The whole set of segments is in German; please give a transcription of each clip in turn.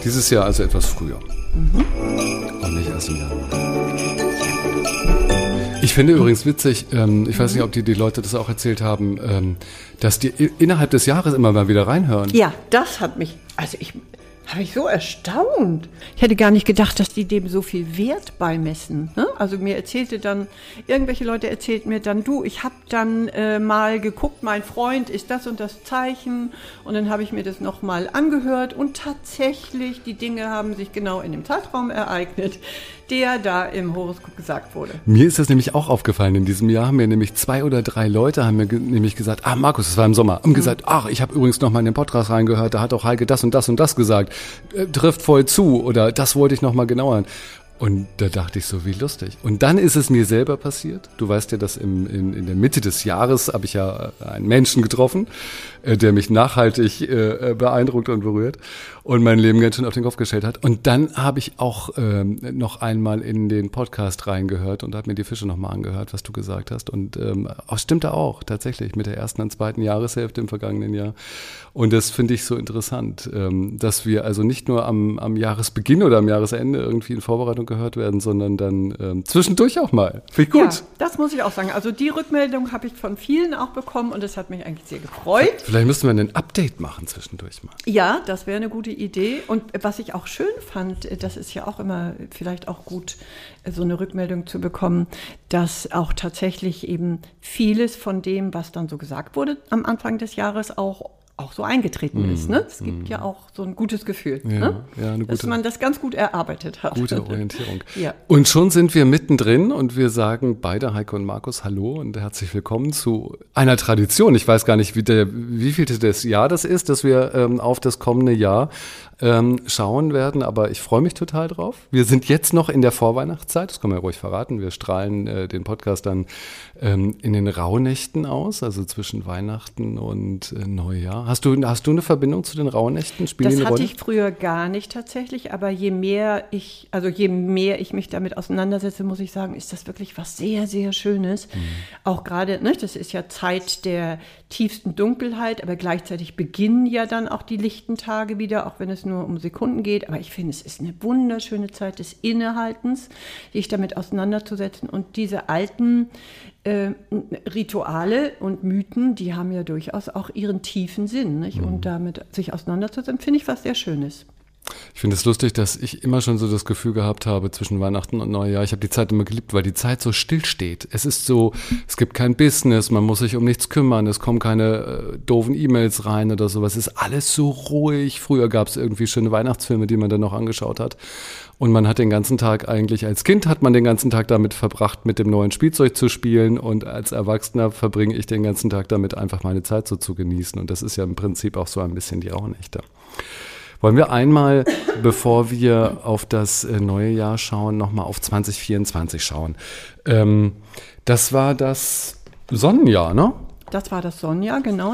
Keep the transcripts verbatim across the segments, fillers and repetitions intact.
Dieses Jahr also etwas früher. Mhm. Und nicht erst im Januar. Ich finde übrigens witzig, ähm, ich weiß nicht, ob die, die Leute das auch erzählt haben, ähm, dass die innerhalb des Jahres immer mal wieder reinhören. Ja, das hat mich, also ich habe ich so erstaunt. Ich hätte gar nicht gedacht, dass die dem so viel Wert beimessen. Ne? Also mir erzählte dann, irgendwelche Leute erzählten mir dann, du, ich habe dann äh, mal geguckt, mein Freund ist das und das Zeichen, und dann habe ich mir das nochmal angehört, und tatsächlich, die Dinge haben sich genau in dem Zeitraum ereignet, der da im Horoskop gesagt wurde. Mir ist das nämlich auch aufgefallen. In diesem Jahr haben mir nämlich zwei oder drei Leute haben mir ge- nämlich gesagt, ah Markus, das war im Sommer, haben mhm. gesagt, ach, ich habe übrigens noch mal in den Podcast reingehört, da hat auch Heike das und das und das gesagt, äh, trifft voll zu, oder das wollte ich noch mal genauer. Und da dachte ich so, wie lustig. Und dann ist es mir selber passiert. Du weißt ja, dass im, in, in der Mitte des Jahres habe ich ja einen Menschen getroffen, äh, der mich nachhaltig äh, beeindruckt und berührt und mein Leben ganz schön auf den Kopf gestellt hat. Und dann habe ich auch ähm, noch einmal in den Podcast reingehört und habe mir die Fische nochmal angehört, was du gesagt hast. Und ähm, auch, stimmte auch tatsächlich mit der ersten und zweiten Jahreshälfte im vergangenen Jahr. Und das finde ich so interessant, ähm, dass wir also nicht nur am, am Jahresbeginn oder am Jahresende irgendwie in Vorbereitung gehört werden, sondern dann ähm, zwischendurch auch mal. Finde ich gut. Ja, das muss ich auch sagen. Also die Rückmeldung habe ich von vielen auch bekommen, und das hat mich eigentlich sehr gefreut. Vielleicht müssten wir ein Update machen zwischendurch mal. Ja, das wäre eine gute Idee. Und was ich auch schön fand, das ist ja auch immer vielleicht auch gut, so eine Rückmeldung zu bekommen, dass auch tatsächlich eben vieles von dem, was dann so gesagt wurde am Anfang des Jahres, auch auch so eingetreten mm, ist. Ne? Es gibt mm. ja auch so ein gutes Gefühl, ja, ne? ja, eine gute, dass man das ganz gut erarbeitet hat. Gute Orientierung. Ja. Und schon sind wir mittendrin, und wir sagen beide, Heike und Markus, hallo und herzlich willkommen zu einer Tradition. Ich weiß gar nicht, wie, der, wie viel das Jahr das ist, dass wir ähm, auf das kommende Jahr ähm, schauen werden, aber ich freue mich total drauf. Wir sind jetzt noch in der Vorweihnachtszeit, das kann man ja ruhig verraten. Wir strahlen äh, den Podcast dann ähm, in den Rauhnächten aus, also zwischen Weihnachten und äh, Neujahr. Hast du, hast du eine Verbindung zu den Rauhnächten? Spielen das die eine hatte Rolle? ich früher gar nicht tatsächlich, aber je mehr ich, also je mehr ich mich damit auseinandersetze, muss ich sagen, ist das wirklich was sehr, sehr Schönes. Mhm. Auch gerade, ne, das ist ja Zeit der tiefsten Dunkelheit, aber gleichzeitig beginnen ja dann auch die lichten Tage wieder, auch wenn es nur um Sekunden geht. Aber ich finde, es ist eine wunderschöne Zeit des Innehaltens, sich damit auseinanderzusetzen. Und diese alten äh, Rituale und Mythen, die haben ja durchaus auch ihren tiefen Sinn. Nicht? Mhm. Und damit sich auseinanderzusetzen, finde ich was sehr Schönes. Ich finde es lustig, dass ich immer schon so das Gefühl gehabt habe zwischen Weihnachten und Neujahr. Ich habe die Zeit immer geliebt, weil die Zeit so still steht. Es ist so, es gibt kein Business, man muss sich um nichts kümmern, es kommen keine äh, doofen E-Mails rein oder sowas. Es ist alles so ruhig. Früher gab es irgendwie schöne Weihnachtsfilme, die man dann noch angeschaut hat. Und man hat den ganzen Tag eigentlich, als Kind hat man den ganzen Tag damit verbracht, mit dem neuen Spielzeug zu spielen. Und als Erwachsener verbringe ich den ganzen Tag damit, einfach meine Zeit so zu genießen. Und das ist ja im Prinzip auch so ein bisschen die Rauhnächte. Wollen wir einmal, bevor wir auf das neue Jahr schauen, nochmal auf zwanzig vierundzwanzig schauen? Ähm, das war das Sonnenjahr, ne? Das war das Sonnenjahr, genau,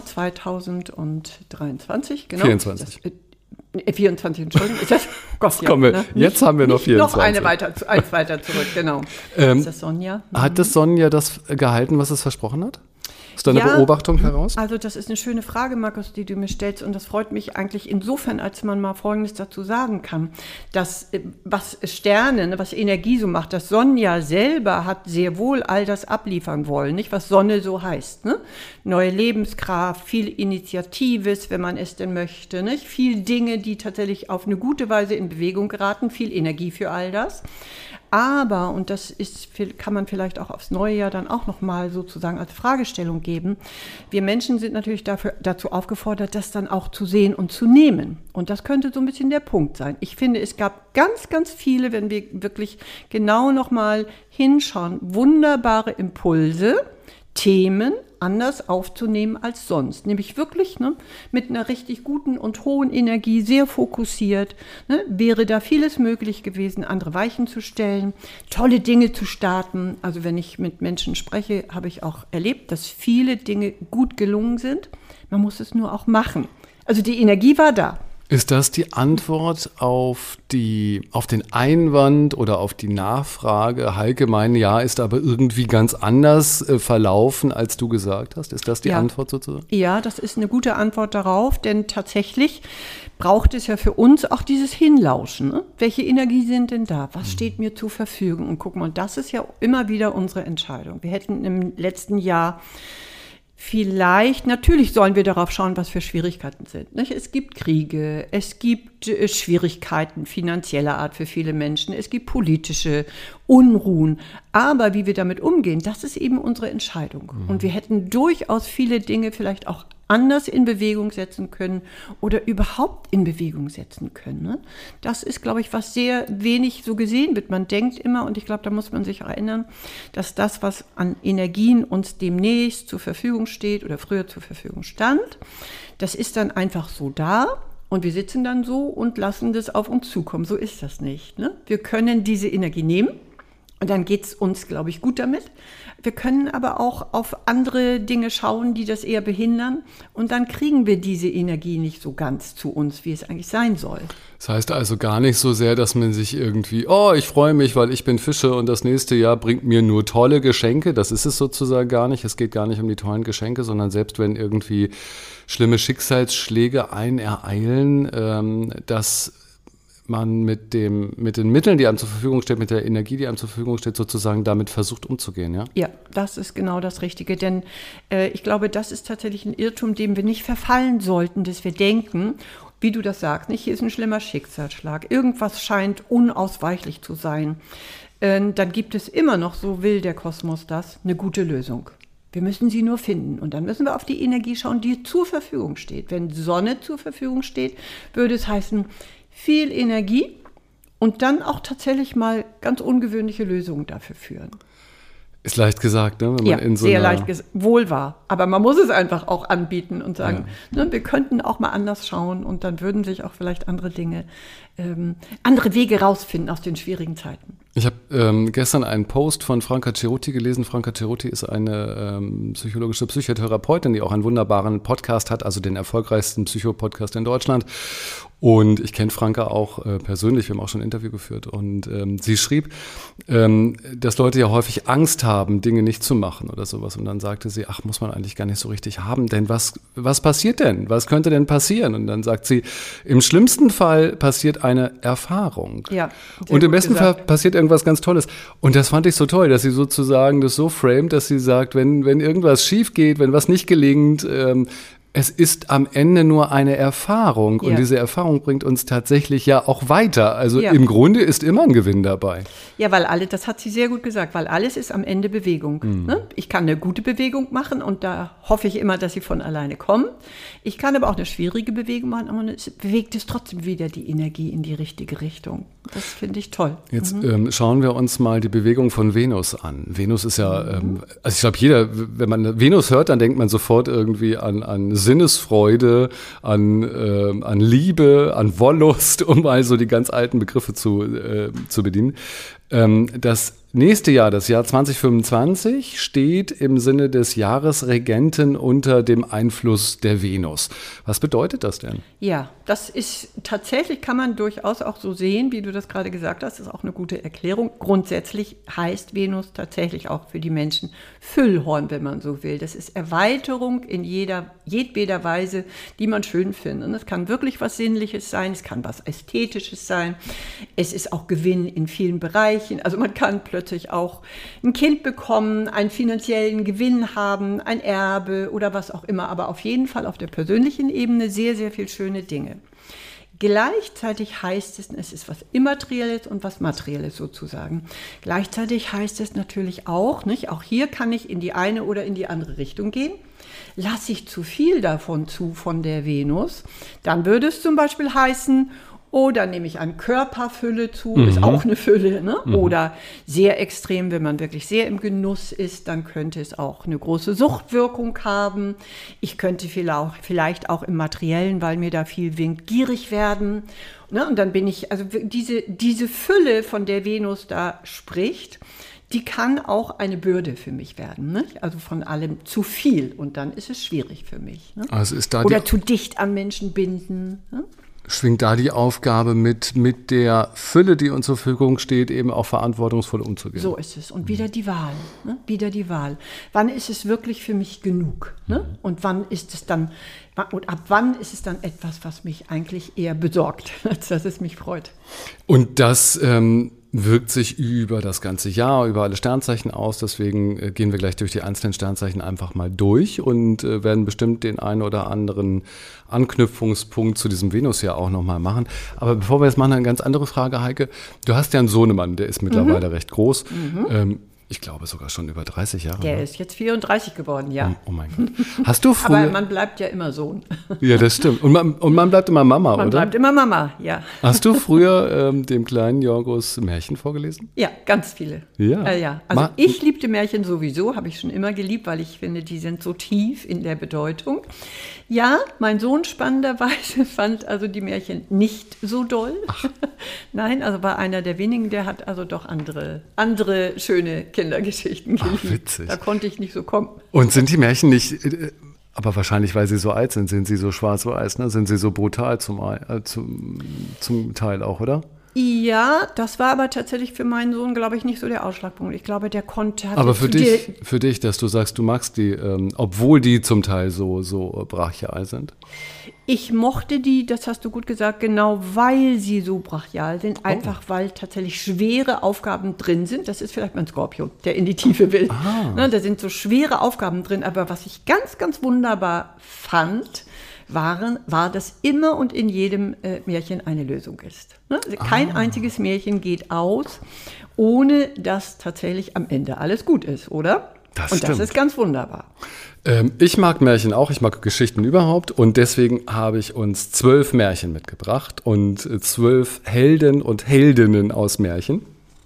zweitausenddreiundzwanzig. Genau. vierundzwanzig. Das, äh, vierundzwanzig, Entschuldigung. Ist das, Gott, ja, Komm, wir, ne? Jetzt haben wir noch vierundzwanzig. Noch eine weiter, eins weiter zurück, genau. Ähm, das ist das Sonnenjahr. Mhm. Hat das Sonnenjahr das gehalten, was es versprochen hat? Aus deiner ja, Beobachtung heraus? Also das ist eine schöne Frage, Markus, die du mir stellst, und das freut mich eigentlich insofern, als man mal Folgendes dazu sagen kann, dass was Sterne, was Energie so macht, das Sonnenjahr selber hat sehr wohl all das abliefern wollen, nicht, was Sonne so heißt, ne? Neue Lebenskraft, viel Initiatives, wenn man es denn möchte, nicht? Viel Dinge, die tatsächlich auf eine gute Weise in Bewegung geraten, viel Energie für all das. Aber, und das ist, kann man vielleicht auch aufs neue Jahr dann auch nochmal sozusagen als Fragestellung geben, wir Menschen sind natürlich dafür, dazu aufgefordert, das dann auch zu sehen und zu nehmen. Und das könnte so ein bisschen der Punkt sein. Ich finde, es gab ganz, ganz viele, wenn wir wirklich genau nochmal hinschauen, wunderbare Impulse, Themen anders aufzunehmen als sonst. Nämlich wirklich, ne, mit einer richtig guten und hohen Energie, sehr fokussiert. Ne, wäre da vieles möglich gewesen, andere Weichen zu stellen, tolle Dinge zu starten. Also wenn ich mit Menschen spreche, habe ich auch erlebt, dass viele Dinge gut gelungen sind. Man muss es nur auch machen. Also die Energie war da. Ist das die Antwort auf die, auf den Einwand oder auf die Nachfrage, Heike, mein Jahr ist aber irgendwie ganz anders äh, verlaufen, als du gesagt hast? Ist das die ja. Antwort sozusagen? Ja, das ist eine gute Antwort darauf, denn tatsächlich braucht es ja für uns auch dieses Hinlauschen. Ne? Welche Energie sind denn da? Was steht mir zur Verfügung? Und guck mal, das ist ja immer wieder unsere Entscheidung. Wir hätten im letzten Jahr vielleicht, natürlich sollen wir darauf schauen, was für Schwierigkeiten sind. Nicht? Es gibt Kriege, es gibt äh, Schwierigkeiten finanzieller Art für viele Menschen, es gibt politische Unruhen. Aber wie wir damit umgehen, das ist eben unsere Entscheidung. Mhm. Und wir hätten durchaus viele Dinge vielleicht auch anders in Bewegung setzen können oder überhaupt in Bewegung setzen können. Ne? Das ist, glaube ich, was sehr wenig so gesehen wird. Man denkt immer, und ich glaube, da muss man sich erinnern, dass das, was an Energien uns demnächst zur Verfügung steht oder früher zur Verfügung stand, das ist dann einfach so da und wir sitzen dann so und lassen das auf uns zukommen. So ist das nicht. Ne? Wir können diese Energie nehmen und dann geht es uns, glaube ich, gut damit. Wir können aber auch auf andere Dinge schauen, die das eher behindern. Und dann kriegen wir diese Energie nicht so ganz zu uns, wie es eigentlich sein soll. Das heißt also gar nicht so sehr, dass man sich irgendwie, oh, ich freue mich, weil ich bin Fische und das nächste Jahr bringt mir nur tolle Geschenke. Das ist es sozusagen gar nicht. Es geht gar nicht um die tollen Geschenke, sondern selbst wenn irgendwie schlimme Schicksalsschläge einen ereilen, ähm, dass man mit dem, mit den Mitteln, die einem zur Verfügung steht, mit der Energie, die einem zur Verfügung steht, sozusagen damit versucht umzugehen, ja? Ja, das ist genau das Richtige, denn äh, ich glaube, das ist tatsächlich ein Irrtum, dem wir nicht verfallen sollten, dass wir denken, wie du das sagst, nicht, hier ist ein schlimmer Schicksalsschlag, irgendwas scheint unausweichlich zu sein, äh, dann gibt es immer noch, so will der Kosmos das, eine gute Lösung. Wir müssen sie nur finden und dann müssen wir auf die Energie schauen, die zur Verfügung steht. Wenn Sonne zur Verfügung steht, würde es heißen, viel Energie und dann auch tatsächlich mal ganz ungewöhnliche Lösungen dafür führen. Ist leicht gesagt, ne? Wenn man ja, in so sehr einer leicht gesagt, wohl wahr. Aber man muss es einfach auch anbieten und sagen, ja. ne, wir könnten auch mal anders schauen und dann würden sich auch vielleicht andere Dinge, ähm, andere Wege rausfinden aus den schwierigen Zeiten. Ich habe ähm, gestern einen Post von Franca Cerutti gelesen. Franca Cerutti ist eine ähm, psychologische Psychotherapeutin, die auch einen wunderbaren Podcast hat, also den erfolgreichsten Psycho-Podcast in Deutschland. Und ich kenne Franca auch äh, persönlich, wir haben auch schon ein Interview geführt. Und ähm, sie schrieb, ähm, dass Leute ja häufig Angst haben, Dinge nicht zu machen oder sowas. Und dann sagte sie, ach, muss man eigentlich gar nicht so richtig haben, denn was, was passiert denn? Was könnte denn passieren? Und dann sagt sie, im schlimmsten Fall passiert eine Erfahrung. Ja, und im besten gesagt. Fall passiert irgendwas ganz Tolles. Und das fand ich so toll, dass sie sozusagen das so framet, dass sie sagt, wenn, wenn irgendwas schief geht, wenn was nicht gelingt, ähm, es ist am Ende nur eine Erfahrung und ja. diese Erfahrung bringt uns tatsächlich ja auch weiter. Also ja. im Grunde ist immer ein Gewinn dabei. Ja, weil alle, das hat sie sehr gut gesagt, weil alles ist am Ende Bewegung. Mhm. Ne? Ich kann eine gute Bewegung machen und da hoffe ich immer, dass sie von alleine kommt. Ich kann aber auch eine schwierige Bewegung machen, aber es bewegt es trotzdem wieder die Energie in die richtige Richtung. Das finde ich toll. Jetzt mhm. ähm, schauen wir uns mal die Bewegung von Venus an. Venus ist ja, mhm. ähm, also ich glaube jeder, wenn man Venus hört, dann denkt man sofort irgendwie an, an Sinnesfreude, an, äh, an Liebe, an Wollust, um mal so die ganz alten Begriffe zu, äh, zu bedienen. Ähm, das nächste Jahr, das Jahr zwanzig fünfundzwanzig, steht im Sinne des Jahresregenten unter dem Einfluss der Venus. Was bedeutet das denn? Ja, das ist tatsächlich, kann man durchaus auch so sehen, wie du das gerade gesagt hast, ist auch eine gute Erklärung. Grundsätzlich heißt Venus tatsächlich auch für die Menschen Füllhorn, wenn man so will. Das ist Erweiterung in jeder, jedweder Weise, die man schön findet. Und es kann wirklich was Sinnliches sein, es kann was Ästhetisches sein, es ist auch Gewinn in vielen Bereichen. Also man kann plötzlich auch ein Kind bekommen, einen finanziellen Gewinn haben, ein Erbe oder was auch immer, aber auf jeden Fall auf der persönlichen Ebene sehr, sehr viel schöne Dinge. Gleichzeitig heißt es, es ist was Immaterielles und was Materielles sozusagen. Gleichzeitig heißt es natürlich auch, nicht, auch hier kann ich in die eine oder in die andere Richtung gehen. Lasse ich zu viel davon zu, von der Venus, dann würde es zum Beispiel heißen, oder nehme ich an Körperfülle zu, mhm. ist auch eine Fülle, ne? Mhm. Oder sehr extrem, wenn man wirklich sehr im Genuss ist, dann könnte es auch eine große Suchtwirkung haben. Ich könnte vielleicht auch im Materiellen, weil mir da viel winkt, gierig werden. Ne? Und dann bin ich, also diese, diese Fülle, von der Venus da spricht, die kann auch eine Bürde für mich werden. Ne? Also von allem zu viel und dann ist es schwierig für mich. Ne? Also ist da Oder zu dicht an Menschen binden. Ne? schwingt da die Aufgabe mit, mit der Fülle, die uns zur Verfügung steht, eben auch verantwortungsvoll umzugehen. So ist es. Und wieder die Wahl. Ne? Wieder die Wahl. Wann ist es wirklich für mich genug? Ne? Und wann ist es dann, und ab wann ist es dann etwas, was mich eigentlich eher besorgt, als dass es mich freut? Und das ähm, wirkt sich über das ganze Jahr, über alle Sternzeichen aus. Deswegen äh, gehen wir gleich durch die einzelnen Sternzeichen einfach mal durch und äh, werden bestimmt den einen oder anderen Anknüpfungspunkt zu diesem Venusjahr auch nochmal machen. Aber bevor wir das machen, eine ganz andere Frage, Heike. Du hast ja einen Sohnemann, der ist mittlerweile mhm. recht groß. Mhm. Ähm, ich glaube sogar schon über dreißig Jahre. Der ne? ist jetzt vierunddreißig geworden, ja. Oh, oh mein Gott. Hast du früher... Aber man bleibt ja immer Sohn. Ja, das stimmt. Und man, und man bleibt immer Mama, man oder? Man bleibt immer Mama, ja. Hast du früher ähm, dem kleinen Jorgos Märchen vorgelesen? Ja, ganz viele. Ja. Äh, ja. Also Ma- ich liebte Märchen sowieso, habe ich schon immer geliebt, weil ich finde, die sind so tief in der Bedeutung. Ja, mein Sohn spannenderweise fand also die Märchen nicht so doll. Ach. Nein, also war einer der wenigen, der hat also doch andere, andere schöne Kindergeschichten geliebt. Ach, witzig. Da konnte ich nicht so kommen. Und sind die Märchen nicht, aber wahrscheinlich, weil sie so alt sind, sind sie so schwarz-weiß, ne? Sind sie so brutal zum, äh, zum, zum Teil auch, oder? Ja, das war aber tatsächlich für meinen Sohn, glaube ich, nicht so der Ausschlagpunkt. Ich glaube, der konnte... Aber für dich, für dich, dass du sagst, du magst die, ähm, obwohl die zum Teil so, so brachial sind? Ich mochte die, das hast du gut gesagt, genau weil sie so brachial sind. Einfach oh. weil tatsächlich schwere Aufgaben drin sind. Das ist vielleicht mein Skorpion, der in die Tiefe will. Ah. Ne, da sind so schwere Aufgaben drin. Aber was ich ganz, ganz wunderbar fand... Waren, war, dass immer und in jedem äh, Märchen eine Lösung ist. Ne? Also kein ah. einziges Märchen geht aus, ohne dass tatsächlich am Ende alles gut ist, oder? Das und stimmt. Das ist ganz wunderbar. Ähm, ich mag Märchen auch, ich mag Geschichten überhaupt und deswegen habe ich uns zwölf Märchen mitgebracht und äh, zwölf Helden und Heldinnen aus Märchen,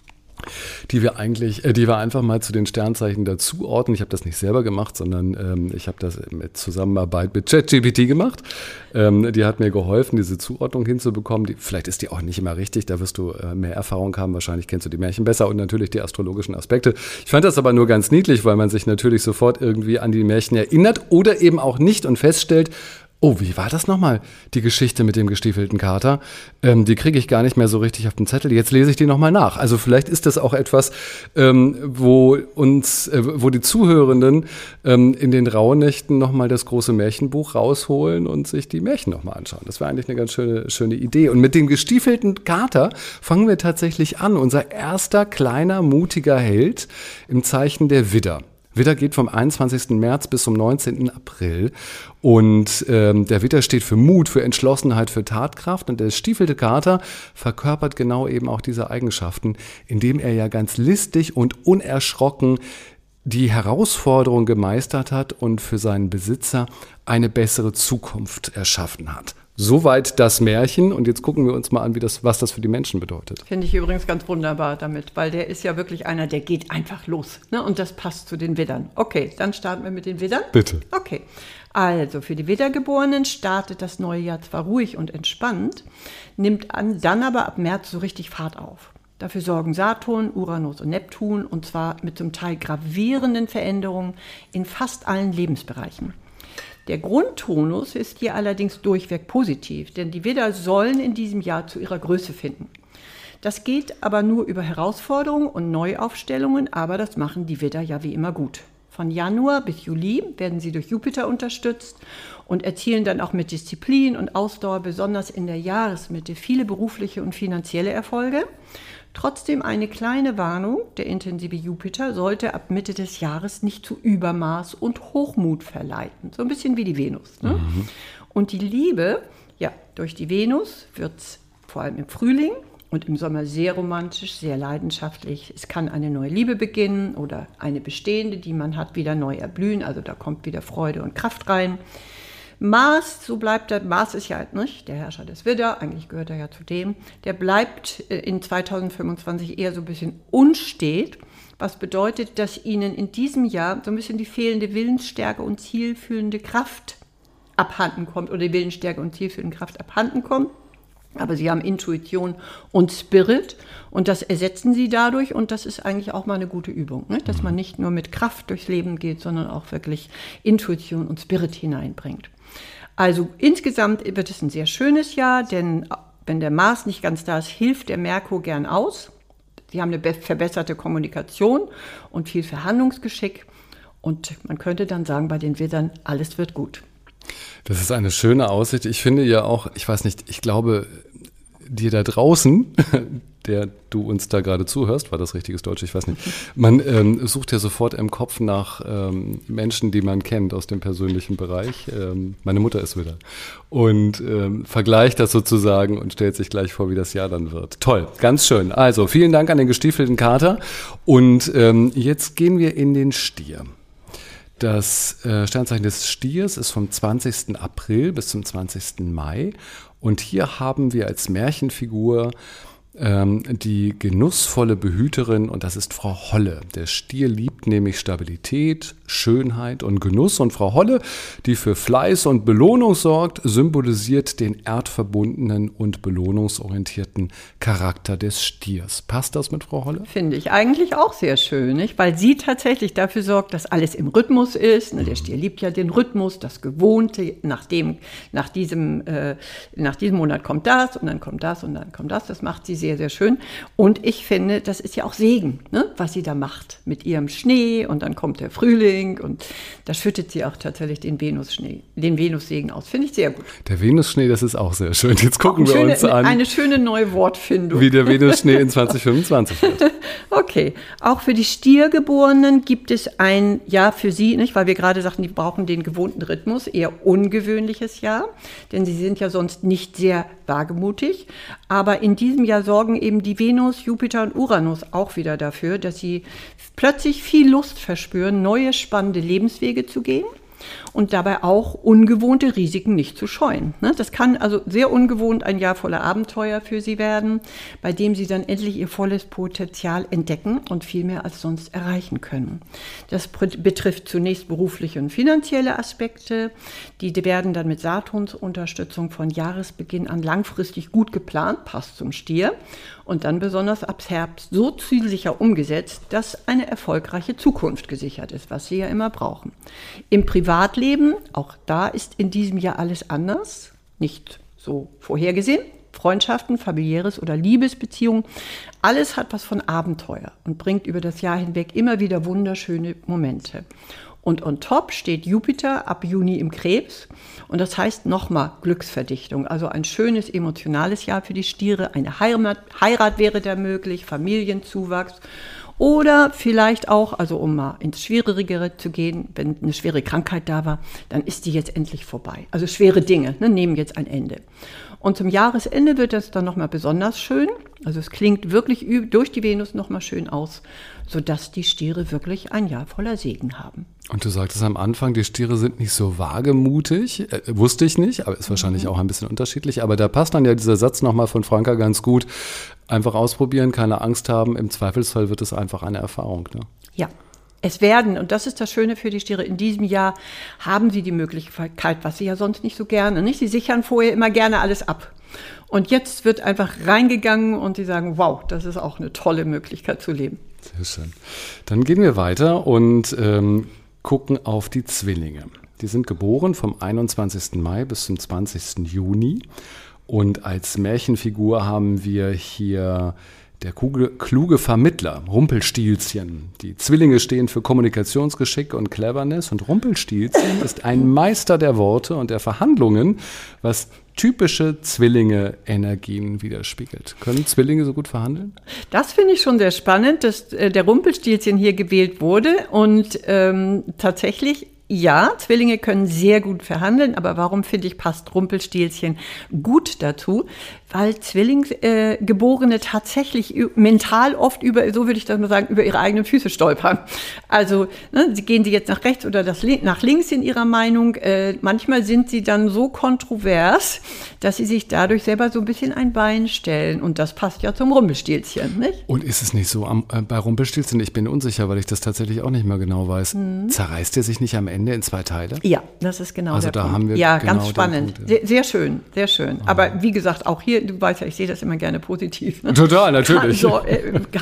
die wir eigentlich, äh, die wir einfach mal zu den Sternzeichen dazuordnen. Ich habe das nicht selber gemacht, sondern ähm, ich habe das mit Zusammenarbeit mit ChatGPT gemacht. Ähm, die hat mir geholfen, diese Zuordnung hinzubekommen. Die, vielleicht ist die auch nicht immer richtig, da wirst du äh, mehr Erfahrung haben. Wahrscheinlich kennst du die Märchen besser und natürlich die astrologischen Aspekte. Ich fand das aber nur ganz niedlich, weil man sich natürlich sofort irgendwie an die Märchen erinnert oder eben auch nicht und feststellt, oh, wie war das nochmal, die Geschichte mit dem gestiefelten Kater? Ähm, die kriege ich gar nicht mehr so richtig auf den Zettel. Jetzt lese ich die nochmal nach. Also vielleicht ist das auch etwas, ähm, wo uns, äh, wo die Zuhörenden ähm, in den Rauhnächten nochmal das große Märchenbuch rausholen und sich die Märchen nochmal anschauen. Das wäre eigentlich eine ganz schöne, schöne Idee. Und mit dem gestiefelten Kater fangen wir tatsächlich an. Unser erster kleiner, mutiger Held im Zeichen der Widder. Widder geht vom einundzwanzigsten März bis zum neunzehnten April und ähm, der Widder steht für Mut, für Entschlossenheit, für Tatkraft und der gestiefelte Kater verkörpert genau eben auch diese Eigenschaften, indem er ja ganz listig und unerschrocken die Herausforderung gemeistert hat und für seinen Besitzer eine bessere Zukunft erschaffen hat. Soweit das Märchen und jetzt gucken wir uns mal an, wie das, was das für die Menschen bedeutet. Finde ich übrigens ganz wunderbar damit, weil der ist ja wirklich einer, der geht einfach los. Ne? Und das passt zu den Widdern. Okay, dann starten wir mit den Widdern. Bitte. Okay, also für die Widdergeborenen startet das neue Jahr zwar ruhig und entspannt, nimmt an, dann aber ab März so richtig Fahrt auf. Dafür sorgen Saturn, Uranus und Neptun und zwar mit zum Teil gravierenden Veränderungen in fast allen Lebensbereichen. Der Grundtonus ist hier allerdings durchweg positiv, denn die Widder sollen in diesem Jahr zu ihrer Größe finden. Das geht aber nur über Herausforderungen und Neuaufstellungen, aber das machen die Widder ja wie immer gut. Von Januar bis Juli werden sie durch Jupiter unterstützt und erzielen dann auch mit Disziplin und Ausdauer besonders in der Jahresmitte viele berufliche und finanzielle Erfolge. Trotzdem eine kleine Warnung, der intensive Jupiter sollte ab Mitte des Jahres nicht zu Übermaß und Hochmut verleiten. So ein bisschen wie die Venus. Ne? Mhm. Und die Liebe, ja, durch die Venus wird es vor allem im Frühling und im Sommer sehr romantisch, sehr leidenschaftlich. Es kann eine neue Liebe beginnen oder eine bestehende, die man hat, wieder neu erblühen. Also da kommt wieder Freude und Kraft rein. Mars, so bleibt er, Mars ist ja nicht der Herrscher des Widder, eigentlich gehört er ja zu dem, der bleibt in zweitausendfünfundzwanzig eher so ein bisschen unstet, was bedeutet, dass ihnen in diesem Jahr so ein bisschen die fehlende Willensstärke und zielführende Kraft abhanden kommt oder die Willensstärke und zielführende Kraft abhanden kommt. Aber sie haben Intuition und Spirit und das ersetzen sie dadurch und das ist eigentlich auch mal eine gute Übung, ne? Dass man nicht nur mit Kraft durchs Leben geht, sondern auch wirklich Intuition und Spirit hineinbringt. Also insgesamt wird es ein sehr schönes Jahr, denn wenn der Mars nicht ganz da ist, hilft der Merkur gern aus. Sie haben eine verbesserte Kommunikation und viel Verhandlungsgeschick. Und man könnte dann sagen, bei den Widdern, alles wird gut. Das ist eine schöne Aussicht. Ich finde ja auch, ich weiß nicht, ich glaube, dir da draußen, der du uns da gerade zuhörst, war das richtiges Deutsch, ich weiß nicht, man ähm, sucht ja sofort im Kopf nach ähm, Menschen, die man kennt aus dem persönlichen Bereich. Ähm, meine Mutter ist wieder. Und ähm, vergleicht das sozusagen und stellt sich gleich vor, wie das Jahr dann wird. Toll, ganz schön. Also, vielen Dank an den gestiefelten Kater. Und ähm, jetzt gehen wir in den Stier. Das äh, Sternzeichen des Stiers ist vom zwanzigsten April bis zum zwanzigsten Mai. Und hier haben wir als Märchenfigur ähm, die genussvolle Behüterin, und das ist Frau Holle. Der Stier liebt nämlich Stabilität, Schönheit und Genuss. Und Frau Holle, die für Fleiß und Belohnung sorgt, symbolisiert den erdverbundenen und belohnungsorientierten Charakter des Stiers. Passt das mit Frau Holle? Finde ich eigentlich auch sehr schön, nicht? Weil sie tatsächlich dafür sorgt, dass alles im Rhythmus ist. Der Stier liebt ja den Rhythmus, das Gewohnte. Nach, dem, nach, diesem, äh, nach diesem Monat kommt das und dann kommt das und dann kommt das. Das macht sie sehr, sehr schön. Und ich finde, das ist ja auch Segen, ne? Was sie da macht mit ihrem Schnee. Und dann kommt der Frühling und da schüttet sie auch tatsächlich den Venusschnee, den Venussegen aus. Finde ich sehr gut. Der Venusschnee, das ist auch sehr schön. Jetzt gucken wir schöne, uns an, eine schöne neue Wortfindung, wie der Venusschnee in zwanzig fünfundzwanzig wird. Okay, auch für die Stiergeborenen gibt es ein Jahr für sie, nicht, weil wir gerade sagten, die brauchen den gewohnten Rhythmus, eher ungewöhnliches Jahr, denn sie sind ja sonst nicht sehr wagemutig. Aber in diesem Jahr sorgen eben die Venus, Jupiter und Uranus auch wieder dafür, dass sie plötzlich viel Lust verspüren, neue spannende Lebenswege zu gehen. Und dabei auch ungewohnte Risiken nicht zu scheuen. Das kann also sehr ungewohnt ein Jahr voller Abenteuer für sie werden, bei dem sie dann endlich ihr volles Potenzial entdecken und viel mehr als sonst erreichen können. Das betrifft zunächst berufliche und finanzielle Aspekte. Die werden dann mit Saturns Unterstützung von Jahresbeginn an langfristig gut geplant, passt zum Stier, und dann besonders ab Herbst so zielsicher umgesetzt, dass eine erfolgreiche Zukunft gesichert ist, was sie ja immer brauchen. Im Privatleben, auch da ist in diesem Jahr alles anders, nicht so vorhergesehen. Freundschaften, familiäres oder Liebesbeziehungen, alles hat was von Abenteuer und bringt über das Jahr hinweg immer wieder wunderschöne Momente. Und on top steht Jupiter ab Juni im Krebs und das heißt nochmal Glücksverdichtung. Also ein schönes emotionales Jahr für die Stiere. Eine Heirat, Heirat wäre da möglich, Familienzuwachs oder vielleicht auch, also um mal ins Schwierigere zu gehen, wenn eine schwere Krankheit da war, dann ist die jetzt endlich vorbei. Also schwere Dinge, ne, nehmen jetzt ein Ende. Und zum Jahresende wird das dann nochmal besonders schön. Also es klingt wirklich durch die Venus nochmal schön aus, sodass die Stiere wirklich ein Jahr voller Segen haben. Und du sagtest am Anfang, die Stiere sind nicht so wagemutig. Äh, wusste ich nicht, aber ist wahrscheinlich mhm. auch ein bisschen unterschiedlich. Aber da passt dann ja dieser Satz nochmal von Franka ganz gut. Einfach ausprobieren, keine Angst haben. Im Zweifelsfall wird es einfach eine Erfahrung. Ne? Ja. Es werden, und das ist das Schöne für die Stiere, in diesem Jahr haben sie die Möglichkeit, was sie ja sonst nicht so gerne, nicht? Sie sichern vorher immer gerne alles ab. Und jetzt wird einfach reingegangen und sie sagen, wow, das ist auch eine tolle Möglichkeit zu leben. Sehr schön. Dann gehen wir weiter und ähm, gucken auf die Zwillinge. Die sind geboren vom einundzwanzigsten Mai bis zum zwanzigsten Juni. Und als Märchenfigur haben wir hier der kluge Vermittler, Rumpelstilzchen. Die Zwillinge stehen für Kommunikationsgeschick und Cleverness und Rumpelstilzchen ist ein Meister der Worte und der Verhandlungen, was typische Zwillinge-Energien widerspiegelt. Können Zwillinge so gut verhandeln? Das finde ich schon sehr spannend, dass äh, der Rumpelstilzchen hier gewählt wurde und ähm, tatsächlich ja, Zwillinge können sehr gut verhandeln, aber warum, finde ich, passt Rumpelstilzchen gut dazu? Weil Zwillingsgeborene äh, tatsächlich mental oft über, so würde ich das mal sagen, über ihre eigenen Füße stolpern. Also ne, sie gehen sie jetzt nach rechts oder das, nach links in ihrer Meinung. Äh, manchmal sind sie dann so kontrovers, dass sie sich dadurch selber so ein bisschen ein Bein stellen. Und das passt ja zum Rumpelstilzchen, nicht? Und ist es nicht so am, äh, bei Rumpelstilzchen, ich bin unsicher, weil ich das tatsächlich auch nicht mehr genau weiß, mhm. zerreißt er sich nicht am Ende in zwei Teile? Ja, das ist genau also der da Punkt. Haben wir ja, genau ganz spannend. Punkt, ja. sehr, sehr schön, sehr schön. Aber wie gesagt, auch hier, du weißt ja, ich sehe das immer gerne positiv. Ne? Total, natürlich. Also, äh,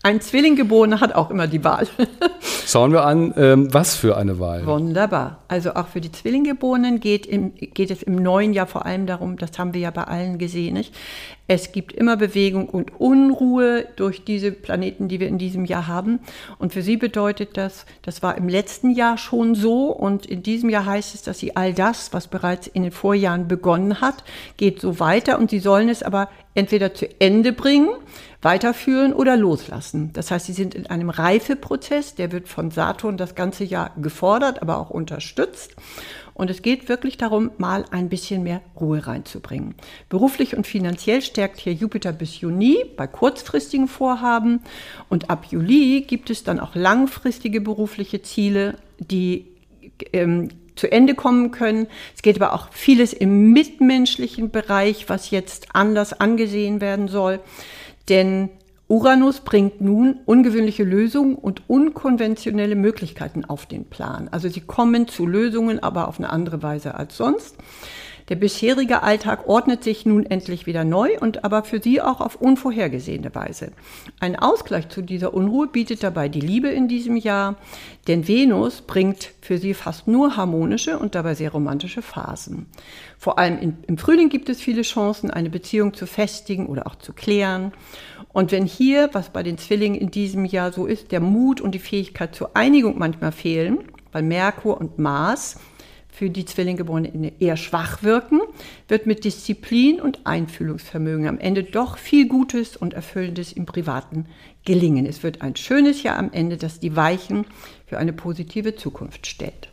ein Zwillinggeborener hat auch immer die Wahl. Schauen wir an, ähm, was für eine Wahl. Wunderbar. Also auch für die Zwillinggeborenen geht, im, geht es im neuen Jahr vor allem darum, das haben wir ja bei allen gesehen, nicht? Es gibt immer Bewegung und Unruhe durch diese Planeten, die wir in diesem Jahr haben. Und für sie bedeutet das, das war im letzten Jahr schon so. Und in diesem Jahr heißt es, dass sie all das, was bereits in den Vorjahren begonnen hat, geht so weiter. Und sie sollen es aber entweder zu Ende bringen, weiterführen oder loslassen. Das heißt, sie sind in einem Reifeprozess, der wird von Saturn das ganze Jahr gefordert, aber auch unterstützt. Und es geht wirklich darum, mal ein bisschen mehr Ruhe reinzubringen. Beruflich und finanziell stärkt hier Jupiter bis Juni bei kurzfristigen Vorhaben. Und ab Juli gibt es dann auch langfristige berufliche Ziele, die ähm, zu Ende kommen können. Es geht aber auch vieles im mitmenschlichen Bereich, was jetzt anders angesehen werden soll. Denn Uranus bringt nun ungewöhnliche Lösungen und unkonventionelle Möglichkeiten auf den Plan. Also sie kommen zu Lösungen, aber auf eine andere Weise als sonst. Der bisherige Alltag ordnet sich nun endlich wieder neu und aber für sie auch auf unvorhergesehene Weise. Ein Ausgleich zu dieser Unruhe bietet dabei die Liebe in diesem Jahr, denn Venus bringt für sie fast nur harmonische und dabei sehr romantische Phasen. Vor allem in, im Frühling gibt es viele Chancen, eine Beziehung zu festigen oder auch zu klären. Und wenn hier, was bei den Zwillingen in diesem Jahr so ist, der Mut und die Fähigkeit zur Einigung manchmal fehlen, weil Merkur und Mars für die Zwillinggeborenen eher schwach wirken, wird mit Disziplin und Einfühlungsvermögen am Ende doch viel Gutes und Erfüllendes im Privaten gelingen. Es wird ein schönes Jahr am Ende, das die Weichen für eine positive Zukunft stellt.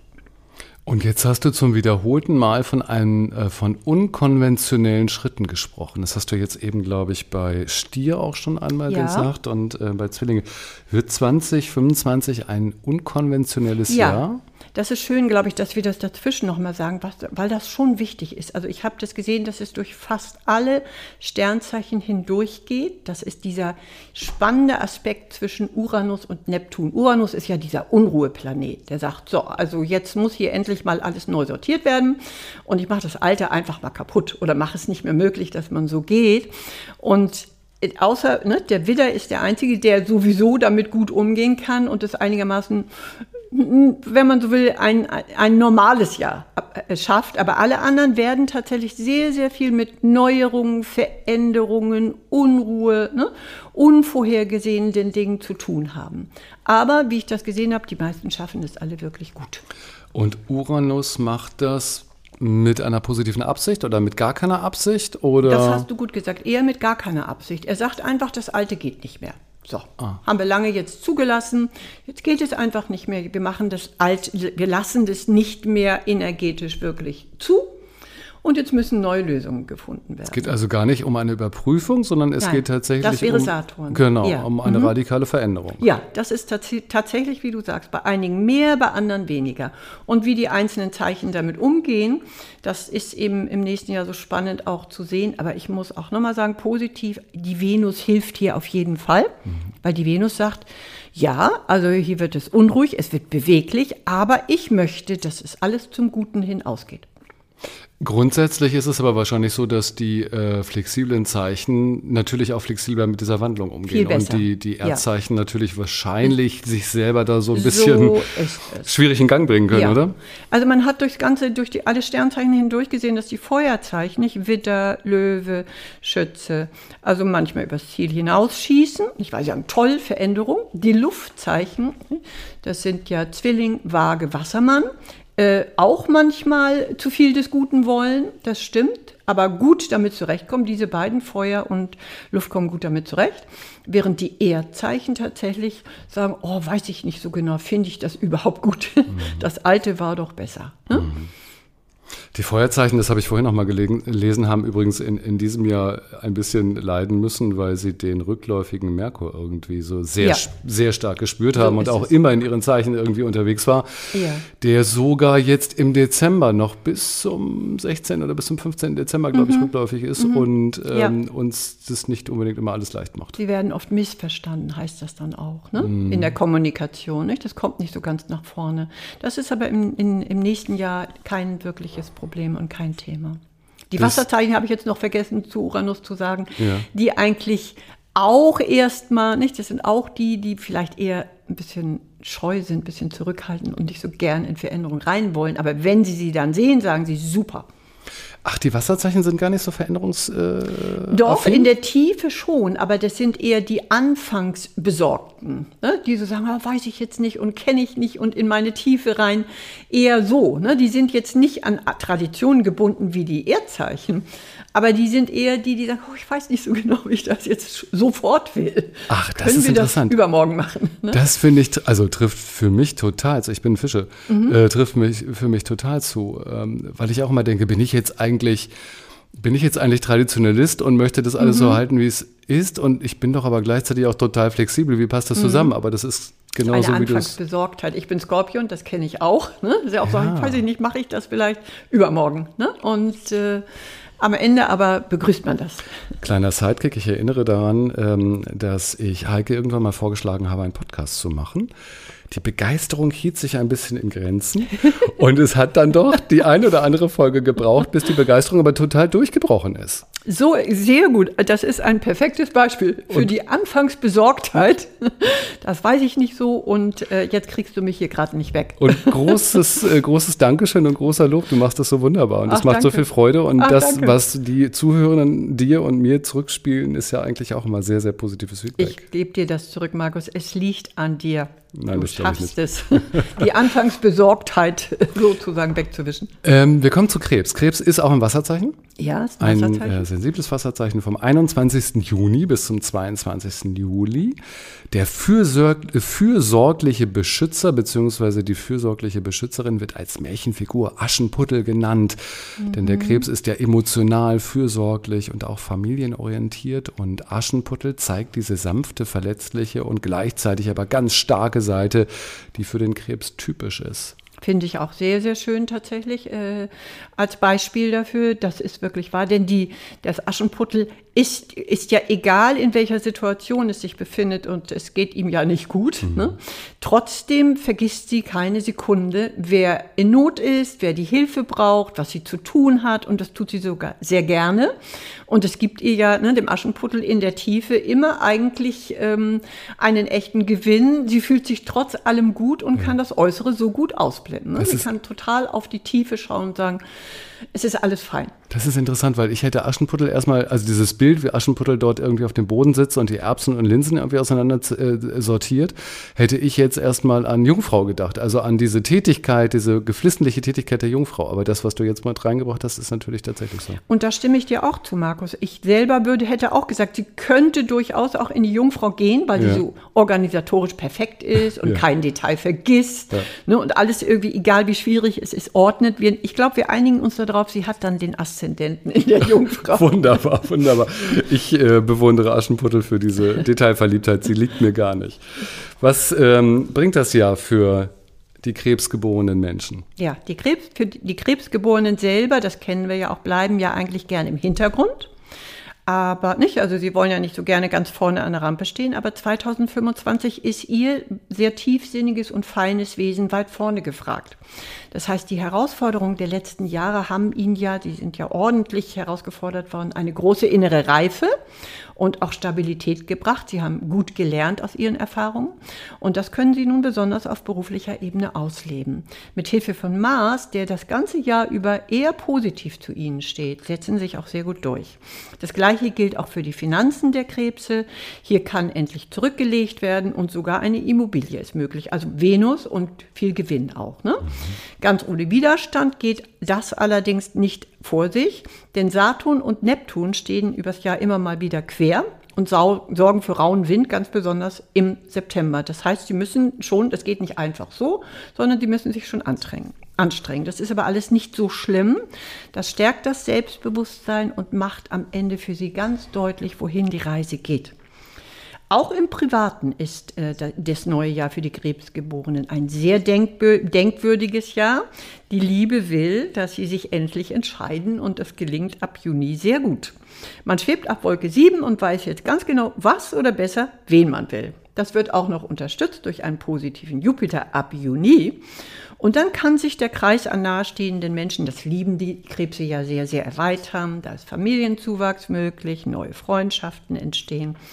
Und jetzt hast du zum wiederholten Mal von einem äh, von unkonventionellen Schritten gesprochen. Das hast du jetzt eben, glaube ich, bei Stier auch schon einmal ja. gesagt und äh, bei Zwillinge. Wird zwanzig fünfundzwanzig ein unkonventionelles ja. Jahr? Das ist schön, glaube ich, dass wir das dazwischen nochmal sagen, was, weil das schon wichtig ist. Also ich habe das gesehen, dass es durch fast alle Sternzeichen hindurchgeht. Das ist dieser spannende Aspekt zwischen Uranus und Neptun. Uranus ist ja dieser Unruheplanet, der sagt, so, also jetzt muss hier endlich mal alles neu sortiert werden und ich mache das Alte einfach mal kaputt oder mache es nicht mehr möglich, dass man so geht. Und außer, ne, der Widder ist der Einzige, der sowieso damit gut umgehen kann und es einigermaßen, wenn man so will, ein, ein normales Jahr schafft. Aber alle anderen werden tatsächlich sehr, sehr viel mit Neuerungen, Veränderungen, Unruhe, ne, unvorhergesehenen Dingen zu tun haben. Aber, wie ich das gesehen habe, die meisten schaffen es alle wirklich gut. Und Uranus macht das mit einer positiven Absicht oder mit gar keiner Absicht? Oder? Das hast du gut gesagt, eher mit gar keiner Absicht. Er sagt einfach, das Alte geht nicht mehr. So, ah. haben wir lange jetzt zugelassen. Jetzt geht es einfach nicht mehr. Wir machen das Alte, wir lassen das nicht mehr energetisch wirklich zu. Und jetzt müssen neue Lösungen gefunden werden. Es geht also gar nicht um eine Überprüfung, sondern es Nein, geht tatsächlich das wäre um, Saturn. Genau, ja. um eine mhm. radikale Veränderung. Ja, das ist tats- tatsächlich, wie du sagst, bei einigen mehr, bei anderen weniger. Und wie die einzelnen Zeichen damit umgehen, das ist eben im nächsten Jahr so spannend auch zu sehen. Aber ich muss auch nochmal sagen, positiv, die Venus hilft hier auf jeden Fall, mhm. weil die Venus sagt, ja, also hier wird es unruhig, es wird beweglich, aber ich möchte, dass es alles zum Guten hin ausgeht. Grundsätzlich ist es aber wahrscheinlich so, dass die äh, flexiblen Zeichen natürlich auch flexibler mit dieser Wandlung umgehen. Und die, die Erdzeichen ja. natürlich wahrscheinlich sich selber da so ein bisschen so schwierig in Gang bringen können, ja. oder? Also man hat durchs ganze, durch die, alle Sternzeichen hindurch gesehen, dass die Feuerzeichen, nicht Widder, Löwe, Schütze, also manchmal übers Ziel hinausschießen. Ich weiß ja, toll, Veränderung. Die Luftzeichen, das sind ja Zwilling, Waage, Wassermann. Äh, auch manchmal zu viel des Guten wollen, das stimmt, aber gut damit zurechtkommen. Diese beiden, Feuer und Luft, kommen gut damit zurecht. Während die Erdzeichen tatsächlich sagen, oh, weiß ich nicht so genau, finde ich das überhaupt gut. Mhm. Das Alte war doch besser. Ne? Mhm. Die Feuerzeichen, das habe ich vorhin noch mal gelesen, haben übrigens in, in diesem Jahr ein bisschen leiden müssen, weil sie den rückläufigen Merkur irgendwie so sehr, ja. sehr stark gespürt haben so und auch es. immer in ihren Zeichen irgendwie unterwegs war, ja. der sogar jetzt im Dezember noch bis zum sechzehnten oder bis zum fünfzehnten Dezember, glaube ich, mhm. rückläufig ist mhm. und ähm, ja. uns das nicht unbedingt immer alles leicht macht. Sie werden oft missverstanden, heißt das dann auch, ne? Mhm. in der Kommunikation. Nicht? Das kommt nicht so ganz nach vorne. Das ist aber im, in, im nächsten Jahr kein wirkliches Problem und kein Thema. Die das Wasserzeichen habe ich jetzt noch vergessen, zu Uranus zu sagen, ja. die eigentlich auch erstmal, nicht? Das sind auch die, die vielleicht eher ein bisschen scheu sind, ein bisschen zurückhaltend und nicht so gern in Veränderung rein wollen. Aber wenn sie sie dann sehen, sagen sie, super. Ach, die Wasserzeichen sind gar nicht so veränderungs... Äh, Doch, affin? in der Tiefe schon, aber das sind eher die Anfangsbesorgten, ne? Die so sagen, ah, weiß ich jetzt nicht und kenne ich nicht und in meine Tiefe rein. Eher so, ne? Die sind jetzt nicht an Traditionen gebunden wie die Erdzeichen, aber die sind eher die, die sagen, oh, ich weiß nicht so genau, wie ich das jetzt sofort will. Ach, das Können ist wir interessant. Das übermorgen machen. Ne? Das finde ich, also trifft für mich total, also ich bin Fische, mhm. äh, trifft mich für mich total zu, ähm, weil ich auch immer denke, bin ich jetzt eigentlich, bin ich jetzt eigentlich Traditionalist und möchte das alles mhm. so halten, wie es ist, und ich bin doch aber gleichzeitig auch total flexibel. Wie passt das mhm. zusammen? Aber das ist genauso, eine wie du es... Anfangsbesorgtheit. Ich bin Skorpion, das kenne ich auch. Ne? Das ist ja auch Ja. so, weiß ich nicht, mache ich das vielleicht übermorgen. Ne? Und äh, am Ende aber begrüßt man das. Kleiner Sidekick, ich erinnere daran, ähm, dass ich Heike irgendwann mal vorgeschlagen habe, einen Podcast zu machen. Die Begeisterung hielt sich ein bisschen in Grenzen und es hat dann doch die ein oder andere Folge gebraucht, bis die Begeisterung aber total durchgebrochen ist. So, sehr gut. Das ist ein perfektes Beispiel für Und die Anfangsbesorgtheit. Das weiß ich nicht so und äh, jetzt kriegst du mich hier gerade nicht weg. Und großes, äh, großes Dankeschön und großer Lob. Du machst das so wunderbar und das Ach, macht so danke. viel Freude. Und Ach, das, danke. was die Zuhörenden dir und mir zurückspielen, ist ja eigentlich auch immer sehr, sehr positives Feedback. Ich gebe dir das zurück, Markus. Es liegt an dir. Nein, du das glaube ich schaffst es, die Anfangsbesorgtheit sozusagen wegzuwischen. Ähm, wir kommen zu Krebs. Krebs ist auch ein Wasserzeichen. Ja, ist ein Ein Wasserzeichen. äh, sensibles Wasserzeichen vom einundzwanzigsten Juni bis zum zweiundzwanzigsten Juli. Der fürsorg- fürsorgliche Beschützer bzw. die fürsorgliche Beschützerin wird als Märchenfigur Aschenputtel genannt. Mhm. Denn der Krebs ist ja emotional, fürsorglich und auch familienorientiert. Und Aschenputtel zeigt diese sanfte, verletzliche und gleichzeitig aber ganz starke Seite, die für den Krebs typisch ist. Finde ich auch sehr, sehr schön tatsächlich äh, als Beispiel dafür. Das ist wirklich wahr, denn die, das Aschenputtel ist, ist ja egal, in welcher Situation es sich befindet und es geht ihm ja nicht gut. Mhm. Ne? Trotzdem vergisst sie keine Sekunde, wer in Not ist, wer die Hilfe braucht, was sie zu tun hat, und das tut sie sogar sehr gerne. Und es gibt ihr ja, ne, dem Aschenputtel in der Tiefe immer eigentlich ähm, einen echten Gewinn. Sie fühlt sich trotz allem gut und ja. kann das Äußere so gut ausblenden. Ne? Sie kann total auf die Tiefe schauen und sagen, es ist alles fein. Das ist interessant, weil ich hätte Aschenputtel erstmal, also dieses Bild, wie Aschenputtel dort irgendwie auf dem Boden sitzt und die Erbsen und Linsen irgendwie auseinander äh, sortiert, hätte ich jetzt erstmal an Jungfrau gedacht, also an diese Tätigkeit, diese geflissentliche Tätigkeit der Jungfrau. Aber das, was du jetzt mal reingebracht hast, ist natürlich tatsächlich so. Und da stimme ich dir auch zu, Markus. Ich selber würde, hätte auch gesagt, sie könnte durchaus auch in die Jungfrau gehen, weil ja. sie so organisatorisch perfekt ist und ja. kein Detail vergisst, ja. ne, und alles irgendwie, egal wie schwierig es ist, ordnet. Wir, ich glaube, wir einigen uns darauf, sie hat dann den Aszendenten in der Jungfrau. Wunderbar, wunderbar. Ich äh, bewundere Aschenputtel für diese Detailverliebtheit. Sie liegt mir gar nicht. Was ähm, bringt das Jahr für die krebsgeborenen Menschen? Ja, die, Krebs, für die Krebsgeborenen selber, das kennen wir ja auch, bleiben ja eigentlich gern im Hintergrund. Aber nicht, also sie wollen ja nicht so gerne ganz vorne an der Rampe stehen, aber zweitausendfünfundzwanzig ist ihr sehr tiefsinniges und feines Wesen weit vorne gefragt. Das heißt, die Herausforderungen der letzten Jahre haben ihn ja, die sind ja ordentlich herausgefordert worden, eine große innere Reife und auch Stabilität gebracht. Sie haben gut gelernt aus ihren Erfahrungen und das können sie nun besonders auf beruflicher Ebene ausleben. Mit Hilfe von Mars, der das ganze Jahr über eher positiv zu ihnen steht, setzen sich auch sehr gut durch. Das Gleiche gilt auch für die Finanzen der Krebse. Hier kann endlich zurückgelegt werden und sogar eine Immobilie ist möglich. Also Venus und viel Gewinn auch. Ne? Mhm. Ganz ohne Widerstand geht das allerdings nicht vor sich, denn Saturn und Neptun stehen übers Jahr immer mal wieder quer und sau- sorgen für rauen Wind, ganz besonders im September. Das heißt, sie müssen schon, das geht nicht einfach so, sondern die müssen sich schon anstrengen. anstrengen. Das ist aber alles nicht so schlimm. Das stärkt das Selbstbewusstsein und macht am Ende für sie ganz deutlich, wohin die Reise geht. Auch im Privaten ist äh, das neue Jahr für die Krebsgeborenen ein sehr denkbö- denkwürdiges Jahr. Die Liebe will, dass sie sich endlich entscheiden und das gelingt ab Juni sehr gut. Man schwebt ab Wolke sieben und weiß jetzt ganz genau, was oder besser, wen man will. Das wird auch noch unterstützt durch einen positiven Jupiter ab Juni. Und dann kann sich der Kreis an nahestehenden Menschen, das lieben die Krebse ja sehr, sehr erweitern. Da ist Familienzuwachs möglich, neue Freundschaften entstehen.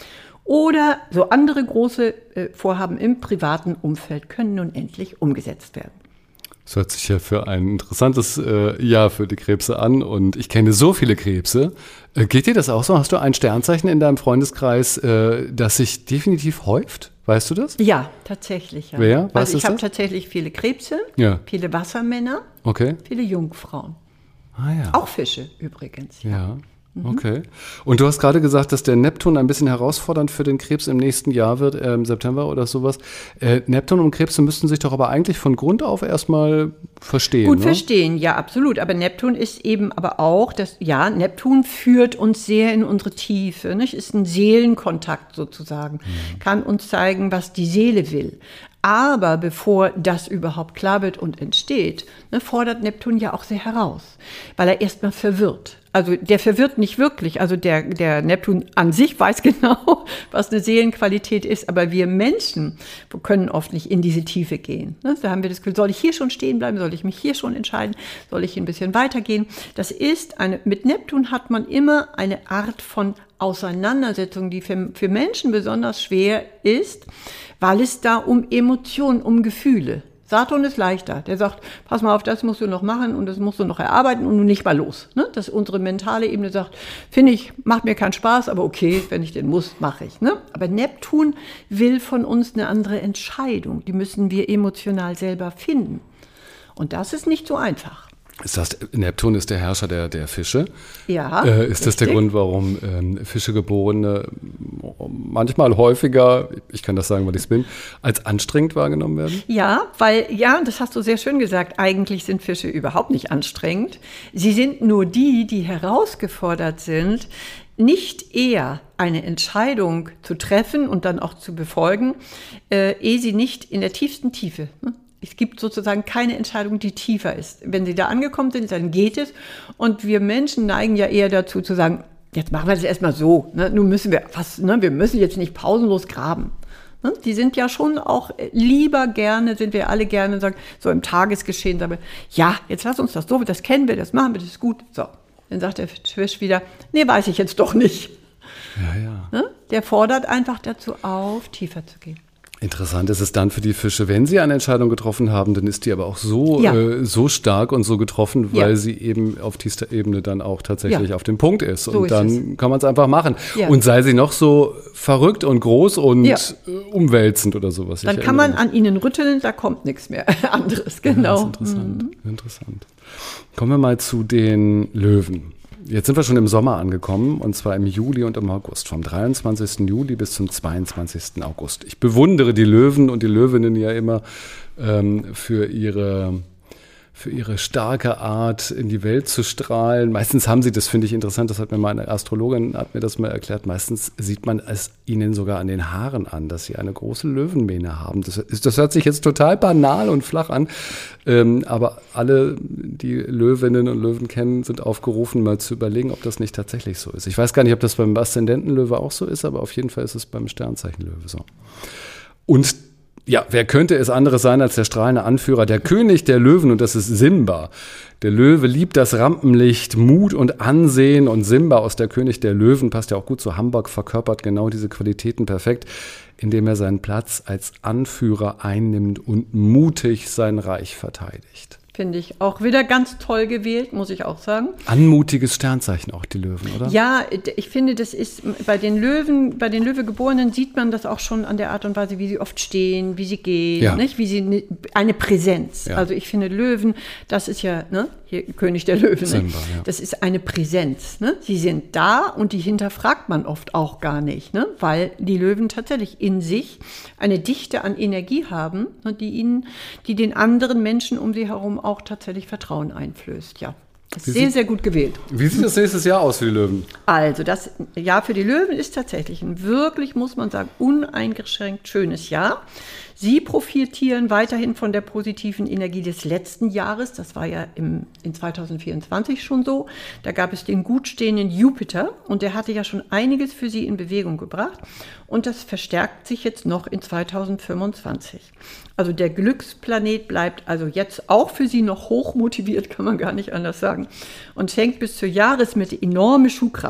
oder so andere große äh, Vorhaben im privaten Umfeld können nun endlich umgesetzt werden. Das hört sich ja für ein interessantes äh, Jahr für die Krebse an und ich kenne so viele Krebse. Äh, geht dir das auch so? Hast du ein Sternzeichen in deinem Freundeskreis, äh, das sich definitiv häuft? Weißt du das? Ja, tatsächlich. Ja. Wer? Was also ich ist habe das? tatsächlich viele Krebse, Ja. viele Wassermänner, Okay. viele Jungfrauen. Ah ja. Auch Fische übrigens. Ja. Okay. Und du hast gerade gesagt, dass der Neptun ein bisschen herausfordernd für den Krebs im nächsten Jahr wird, äh, im September oder sowas. Äh, Neptun und Krebse müssten sich doch aber eigentlich von Grund auf erstmal verstehen. Gut ne? verstehen, ja, absolut. Aber Neptun ist eben aber auch, das, ja, Neptun führt uns sehr in unsere Tiefe, nicht? Ist ein Seelenkontakt sozusagen, mhm. kann uns zeigen, was die Seele will. Aber bevor das überhaupt klar wird und entsteht, ne, fordert Neptun ja auch sehr heraus, weil er erstmal verwirrt. Also der verwirrt nicht wirklich, also der, der Neptun an sich weiß genau, was eine Seelenqualität ist, aber wir Menschen können oft nicht in diese Tiefe gehen. Ne? Da haben wir das Gefühl, soll ich hier schon stehen bleiben, soll ich mich hier schon entscheiden, soll ich ein bisschen weitergehen? Das ist eine, mit Neptun hat man immer eine Art von Auseinandersetzung, die für, für Menschen besonders schwer ist, weil es da um Emotionen, um Gefühle. Saturn ist leichter. Der sagt, pass mal auf, das musst du noch machen und das musst du noch erarbeiten und nicht mal los. Ne? Dass unsere mentale Ebene sagt, finde ich, macht mir keinen Spaß, aber okay, wenn ich den muss, mache ich. Ne? Aber Neptun will von uns eine andere Entscheidung. Die müssen wir emotional selber finden. Und das ist nicht so einfach. Ist das, Neptun ist der Herrscher der, der Fische. Ja. Äh, ist das der richtig. Grund, warum ähm, Fischegeborene manchmal häufiger, ich kann das sagen, weil ich es bin, als anstrengend wahrgenommen werden? Ja, weil, ja, das hast du sehr schön gesagt, eigentlich sind Fische überhaupt nicht anstrengend. Sie sind nur die, die herausgefordert sind, nicht eher eine Entscheidung zu treffen und dann auch zu befolgen, äh, ehe sie nicht in der tiefsten Tiefe, ne? Es gibt sozusagen keine Entscheidung, die tiefer ist. Wenn sie da angekommen sind, dann geht es. Und wir Menschen neigen ja eher dazu zu sagen, jetzt machen wir das erstmal so. Ne? Nun müssen wir was, ne? Wir müssen jetzt nicht pausenlos graben. Ne? Die sind ja schon auch lieber gerne, sind wir alle gerne, sagen, so im Tagesgeschehen, sagen wir, ja, jetzt lass uns das so, das kennen wir, das machen wir, das ist gut. So, dann sagt der Fisch wieder, nee, weiß ich jetzt doch nicht. Ja, ja. Ne? Der fordert einfach dazu auf, tiefer zu gehen. Interessant ist es dann für die Fische, wenn sie eine Entscheidung getroffen haben, dann ist die aber auch so, Ja. äh, so stark und so getroffen, weil Ja. sie eben auf tiefster Ebene dann auch tatsächlich Ja. auf dem Punkt ist. So und ist dann es. kann man es einfach machen. Ja. Und sei sie noch so verrückt und groß und Ja. äh, umwälzend oder sowas. Dann Ich kann man erinnere an ihnen rütteln, da kommt nichts mehr anderes, mich. genau. Ja, das ist interessant, interessant. Kommen wir mal zu den Löwen. Jetzt sind wir schon im Sommer angekommen, und zwar im Juli und im August, vom dreiundzwanzigsten Juli bis zum zweiundzwanzigsten August. Ich bewundere die Löwen und die Löwinnen ja immer ähm, für ihre... für ihre starke Art, in die Welt zu strahlen. Meistens haben sie, das finde ich interessant, das hat mir meine Astrologin, hat mir das mal erklärt, meistens sieht man es ihnen sogar an den Haaren an, dass sie eine große Löwenmähne haben. Das, ist, das hört sich jetzt total banal und flach an, ähm, aber alle, die Löwinnen und Löwen kennen, sind aufgerufen, mal zu überlegen, ob das nicht tatsächlich so ist. Ich weiß gar nicht, ob das beim Aszendentenlöwe auch so ist, aber auf jeden Fall ist es beim Sternzeichenlöwe so. Und ja, wer könnte es anderes sein als der strahlende Anführer, der König der Löwen, und das ist Simba. Der Löwe liebt das Rampenlicht, Mut und Ansehen, und Simba aus der König der Löwen, passt ja auch gut zu Hamburg, verkörpert genau diese Qualitäten perfekt, indem er seinen Platz als Anführer einnimmt und mutig sein Reich verteidigt. Finde ich auch wieder ganz toll gewählt, muss ich auch sagen. Anmutiges Sternzeichen auch, die Löwen, oder? Ja, ich finde, das ist bei den Löwen, bei den Löwegeborenen sieht man das auch schon an der Art und Weise, wie sie oft stehen, wie sie gehen, Ja. nicht? Wie sie eine Präsenz. Ja. Also ich finde Löwen, das ist ja, ne, hier König der Löwen. Simba, ne? ja. Das ist eine Präsenz. Ne? Sie sind da und die hinterfragt man oft auch gar nicht, ne? Weil die Löwen tatsächlich in sich eine Dichte an Energie haben, ne, die ihnen, die den anderen Menschen um sie herum auch tatsächlich Vertrauen einflößt. Ja, das ist sehr, sehr gut gewählt. Wie sieht das nächstes Jahr aus für die Löwen? Also das Jahr für die Löwen ist tatsächlich ein wirklich, muss man sagen, uneingeschränkt schönes Jahr. Sie profitieren weiterhin von der positiven Energie des letzten Jahres. Das war ja im, in zwanzig vierundzwanzig schon so. Da gab es den gut stehenden Jupiter und der hatte ja schon einiges für sie in Bewegung gebracht. Und das verstärkt sich jetzt noch in zwanzig fünfundzwanzig. Also der Glücksplanet bleibt also jetzt auch für sie noch hoch motiviert, kann man gar nicht anders sagen. Und schenkt bis zur Jahresmitte enorme Schubkraft.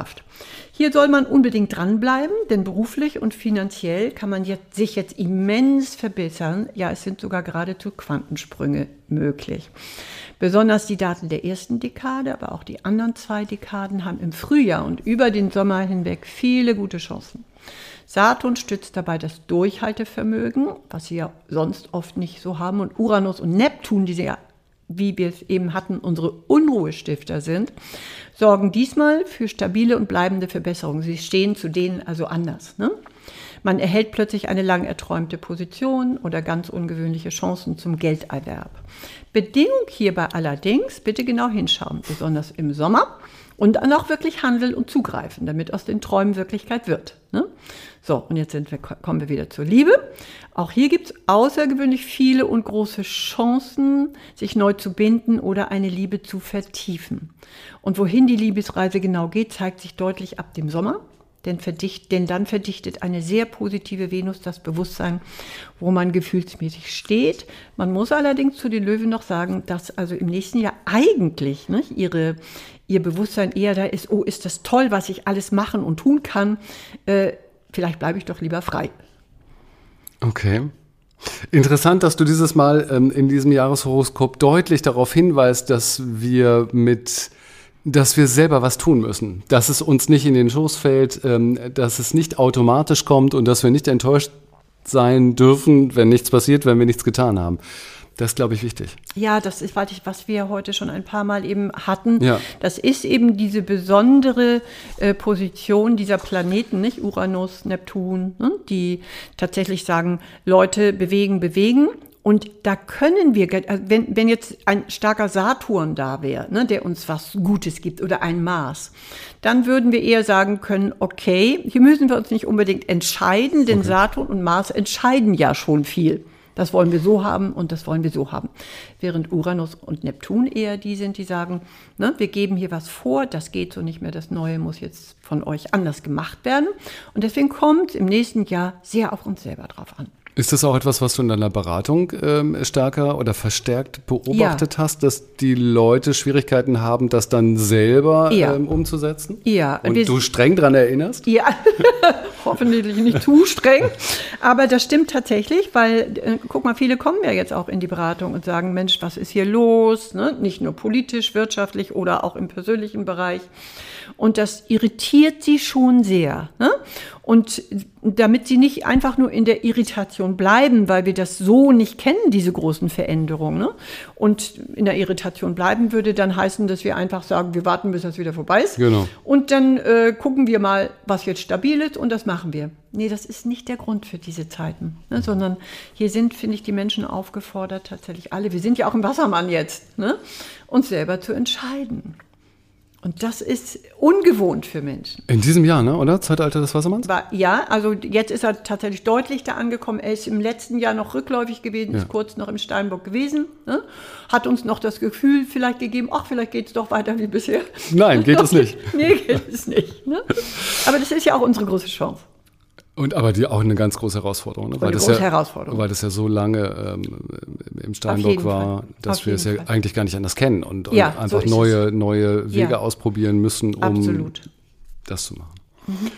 Kraft. Hier soll man unbedingt dranbleiben, denn beruflich und finanziell kann man jetzt, sich jetzt immens verbessern. Ja, es sind sogar geradezu Quantensprünge möglich. Besonders die Daten der ersten Dekade, aber auch die anderen zwei Dekaden haben im Frühjahr und über den Sommer hinweg viele gute Chancen. Saturn stützt dabei das Durchhaltevermögen, was sie ja sonst oft nicht so haben. Und Uranus und Neptun, die sie ja, wie wir es eben hatten, unsere Unruhestifter sind, sorgen diesmal für stabile und bleibende Verbesserungen. Sie stehen zu denen also anders, ne? Man erhält plötzlich eine lang erträumte Position oder ganz ungewöhnliche Chancen zum Gelderwerb. Bedingung hierbei allerdings, bitte genau hinschauen, besonders im Sommer, und dann auch wirklich handeln und zugreifen, damit aus den Träumen Wirklichkeit wird. Ne? So, und jetzt sind wir, kommen wir wieder zur Liebe. Auch hier gibt es außergewöhnlich viele und große Chancen, sich neu zu binden oder eine Liebe zu vertiefen. Und wohin die Liebesreise genau geht, zeigt sich deutlich ab dem Sommer. Denn, verdicht, denn dann verdichtet eine sehr positive Venus das Bewusstsein, wo man gefühlsmäßig steht. Man muss allerdings zu den Löwen noch sagen, dass also im nächsten Jahr eigentlich nicht, ihre, ihr Bewusstsein eher da ist, oh, ist das toll, was ich alles machen und tun kann. Äh, vielleicht bleibe ich doch lieber frei. Okay. Interessant, dass du dieses Mal ähm, in diesem Jahreshoroskop deutlich darauf hinweist, dass wir mit dass wir selber was tun müssen, dass es uns nicht in den Schoß fällt, ähm, dass es nicht automatisch kommt und dass wir nicht enttäuscht sein dürfen, wenn nichts passiert, wenn wir nichts getan haben. Das ist, glaube ich, wichtig. Ja, das ist, was wir heute schon ein paar Mal eben hatten. Ja. Das ist eben diese besondere äh, Position dieser Planeten, nicht Uranus, Neptun, ne? Die tatsächlich sagen, Leute bewegen, bewegen. Und da können wir, wenn, wenn jetzt ein starker Saturn da wäre, ne, der uns was Gutes gibt oder ein Mars, dann würden wir eher sagen können, okay, hier müssen wir uns nicht unbedingt entscheiden, denn okay. Saturn und Mars entscheiden ja schon viel. Das wollen wir so haben und das wollen wir so haben. Während Uranus und Neptun eher die sind, die sagen, ne, wir geben hier was vor, das geht so nicht mehr, das Neue muss jetzt von euch anders gemacht werden. Und deswegen kommt im nächsten Jahr sehr auf uns selber drauf an. Ist das auch etwas, was du in deiner Beratung ähm, stärker oder verstärkt beobachtet ja. hast, dass die Leute Schwierigkeiten haben, das dann selber ja. ähm, umzusetzen? Ja. Und wir, du streng dran erinnerst? Ja, hoffentlich nicht zu streng. Aber das stimmt tatsächlich, weil, äh, guck mal, viele kommen ja jetzt auch in die Beratung und sagen, Mensch, was ist hier los? Ne? Nicht nur politisch, wirtschaftlich oder auch im persönlichen Bereich. Und das irritiert sie schon sehr. Ne? Und damit sie nicht einfach nur in der Irritation bleiben, weil wir das so nicht kennen, diese großen Veränderungen, ne? Und in der Irritation bleiben würde dann heißen, dass wir einfach sagen, wir warten, bis das wieder vorbei ist. Genau. Und dann äh, gucken wir mal, was jetzt stabil ist, und das machen wir. Nee, das ist nicht der Grund für diese Zeiten, ne? Sondern hier sind, finde ich, die Menschen aufgefordert, tatsächlich alle, wir sind ja auch im Wassermann jetzt, ne? Uns selber zu entscheiden. Und das ist ungewohnt für Menschen. In diesem Jahr, ne? Oder? Zeitalter des Wassermanns? War, ja, also jetzt ist er tatsächlich deutlich da angekommen. Er ist im letzten Jahr noch rückläufig gewesen, ja. ist kurz noch im Steinbock gewesen. Ne? Hat uns noch das Gefühl vielleicht gegeben, ach, vielleicht geht es doch weiter wie bisher. Nein, geht es nicht. Nee, geht es nicht. Ne? Aber das ist ja auch unsere große Chance. Und aber die auch eine ganz große Herausforderung, ne? Weil Weil eine das große ja, Herausforderung. weil das ja so lange ähm, im Steinbock war, Fall. dass Auf wir es ja jeden Fall. eigentlich gar nicht anders kennen und, und Ja, einfach so ist neue, es. neue Wege Ja. ausprobieren müssen, um Absolut. das zu machen. Mhm.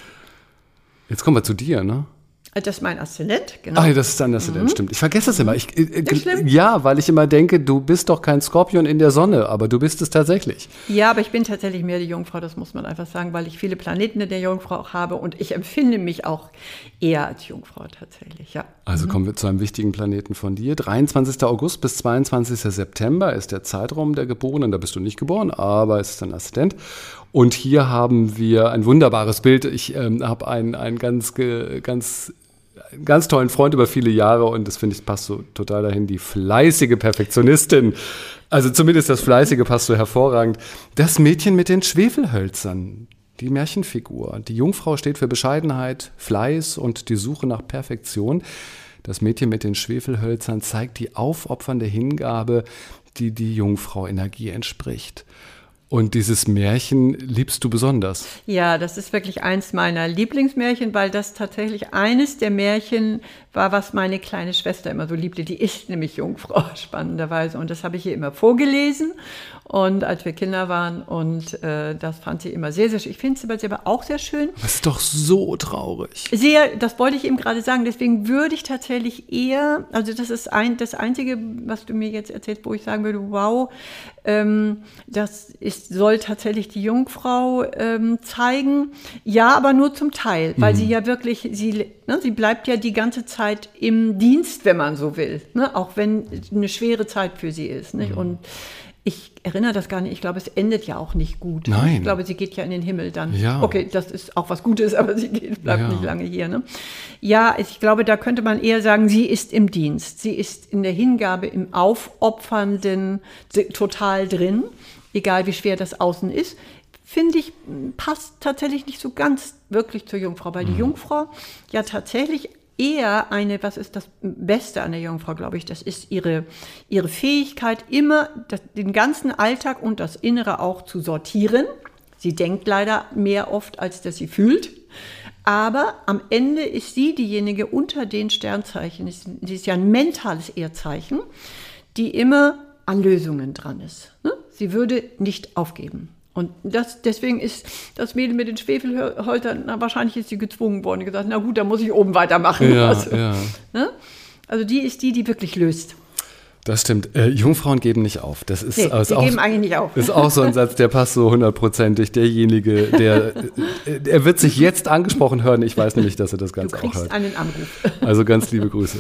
Jetzt kommen wir zu dir, ne? Das ist mein Aszendent, genau. Ah, das ist dein Aszendent, stimmt. Ich vergesse es immer. Ich, äh, Ist schlimm? ja, weil ich immer denke, du bist doch kein Skorpion in der Sonne, aber du bist es tatsächlich. Ja, aber ich bin tatsächlich mehr die Jungfrau, das muss man einfach sagen, weil ich viele Planeten in der Jungfrau auch habe und ich empfinde mich auch eher als Jungfrau tatsächlich, ja. Also kommen wir zu einem wichtigen Planeten von dir. dreiundzwanzigster August bis zweiundzwanzigster September ist der Zeitraum der Geborenen. Da bist du nicht geboren, aber es ist dein Aszendent. Und hier haben wir ein wunderbares Bild. Ich ähm, habe einen, einen ganz, ganz ganz tollen Freund über viele Jahre und das finde ich passt so total dahin, die fleißige Perfektionistin. Also zumindest das Fleißige passt so hervorragend. Das Mädchen mit den Schwefelhölzern, die Märchenfigur. Die Jungfrau steht für Bescheidenheit, Fleiß und die Suche nach Perfektion. Das Mädchen mit den Schwefelhölzern zeigt die aufopfernde Hingabe, die die Jungfrau Energie entspricht. Und dieses Märchen liebst du besonders. Ja, das ist wirklich eins meiner Lieblingsmärchen, weil das tatsächlich eines der Märchen war, was meine kleine Schwester immer so liebte. Die ist nämlich Jungfrau, spannenderweise. Und das habe ich ihr immer vorgelesen. Und als wir Kinder waren und äh, das fand sie immer sehr, sehr schön. Ich finde es aber selber auch sehr schön. Das ist doch so traurig. Sehr, das wollte ich eben gerade sagen. Deswegen würde ich tatsächlich eher, also das ist ein, das Einzige, was du mir jetzt erzählst, wo ich sagen würde, wow, ähm, das ist, soll tatsächlich die Jungfrau ähm, zeigen. Ja, aber nur zum Teil, weil mhm. sie ja wirklich, sie, ne, sie bleibt ja die ganze Zeit im Dienst, wenn man so will. Ne? Auch wenn eine schwere Zeit für sie ist. Nicht? Mhm. Und ich erinnere das gar nicht. Ich glaube, es endet ja auch nicht gut. Nein. Ich glaube, sie geht ja in den Himmel dann. Ja. Okay, das ist auch was Gutes, aber sie geht, bleibt ja. nicht lange hier. Ne? Ja, ich glaube, da könnte man eher sagen, sie ist im Dienst. Sie ist in der Hingabe, im Aufopfernden total drin, egal wie schwer das Außen ist. Finde ich, passt tatsächlich nicht so ganz wirklich zur Jungfrau, weil mhm. die Jungfrau ja tatsächlich eher eine, was ist das Beste an der Jungfrau, glaube ich, das ist ihre, ihre Fähigkeit, immer das, den ganzen Alltag und das Innere auch zu sortieren. Sie denkt leider mehr oft, als dass sie fühlt. Aber am Ende ist sie diejenige unter den Sternzeichen, sie ist ja ein mentales Erdzeichen, die immer an Lösungen dran ist. Sie würde nicht aufgeben. Und das, deswegen ist das Mädel mit den Schwefelhäutern, na, wahrscheinlich ist sie gezwungen worden und gesagt, na gut, dann muss ich oben weitermachen. Ja, also, ja. Ne? Also die ist die, die wirklich löst. Das stimmt. Äh, Jungfrauen geben nicht auf. Das ist, nee, ist die auch, geben eigentlich nicht auf. Ist auch so ein Satz, der passt so hundertprozentig. Derjenige, der, er wird sich jetzt angesprochen hören. Ich weiß nämlich, dass er das Ganze auch hört. Du kriegst einen Anruf. Also ganz liebe Grüße.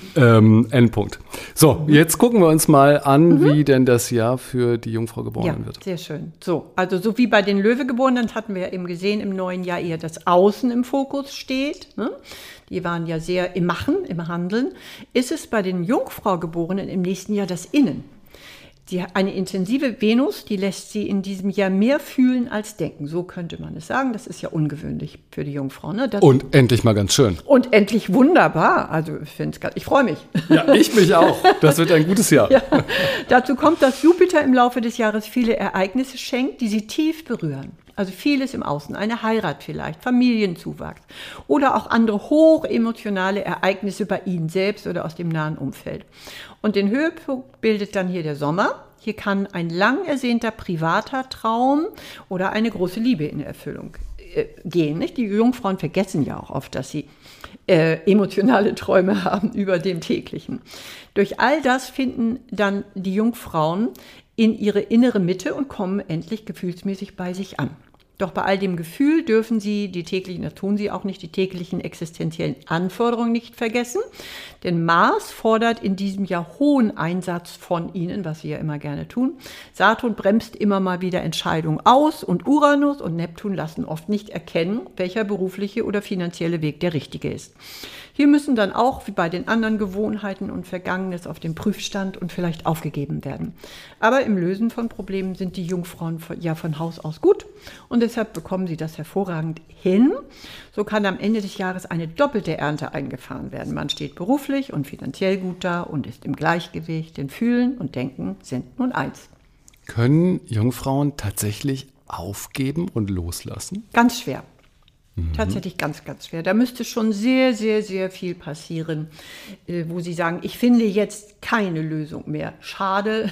Ähm, Endpunkt. So, jetzt gucken wir uns mal an, mhm. wie denn das Jahr für die Jungfrau Geborenen ja, wird. Sehr schön. So, also so wie bei den Löwegeborenen hatten wir ja eben gesehen, im neuen Jahr eher das Außen im Fokus steht. Ne? Die waren ja sehr im Machen, im Handeln. Ist es bei den Jungfrau Geborenen im nächsten Jahr das Innen? Die, eine intensive Venus, die lässt sie in diesem Jahr mehr fühlen als denken. So könnte man es sagen. Das ist ja ungewöhnlich für die Jungfrau. Ne? Das und endlich mal ganz schön. Und endlich wunderbar. Also ich finde es, ich freue mich. Ja, ich mich auch. Das wird ein gutes Jahr. Ja. Dazu kommt, dass Jupiter im Laufe des Jahres viele Ereignisse schenkt, die sie tief berühren. Also vieles im Außen, eine Heirat vielleicht, Familienzuwachs oder auch andere hochemotionale Ereignisse bei Ihnen selbst oder aus dem nahen Umfeld. Und den Höhepunkt bildet dann hier der Sommer. Hier kann ein lang ersehnter privater Traum oder eine große Liebe in Erfüllung äh, gehen. Nicht? Die Jungfrauen vergessen ja auch oft, dass sie äh, emotionale Träume haben über dem täglichen. Durch all das finden dann die Jungfrauen in ihre innere Mitte und kommen endlich gefühlsmäßig bei sich an. Doch bei all dem Gefühl dürfen sie die täglichen, das tun sie auch nicht, die täglichen existenziellen Anforderungen nicht vergessen. Denn Mars fordert in diesem Jahr hohen Einsatz von ihnen, was sie ja immer gerne tun. Saturn bremst immer mal wieder Entscheidungen aus und Uranus und Neptun lassen oft nicht erkennen, welcher berufliche oder finanzielle Weg der richtige ist. Hier müssen dann auch, wie bei den anderen Gewohnheiten und Vergangenes, auf den Prüfstand und vielleicht aufgegeben werden. Aber im Lösen von Problemen sind die Jungfrauen ja von Haus aus gut und deshalb bekommen sie das hervorragend hin. So kann am Ende des Jahres eine doppelte Ernte eingefahren werden. Man steht beruflich und finanziell gut da und ist im Gleichgewicht, denn Fühlen und Denken sind nun eins. Können Jungfrauen tatsächlich aufgeben und loslassen? Ganz schwer. Tatsächlich ganz, ganz schwer. Da müsste schon sehr, sehr, sehr viel passieren, wo Sie sagen, ich finde jetzt keine Lösung mehr. Schade.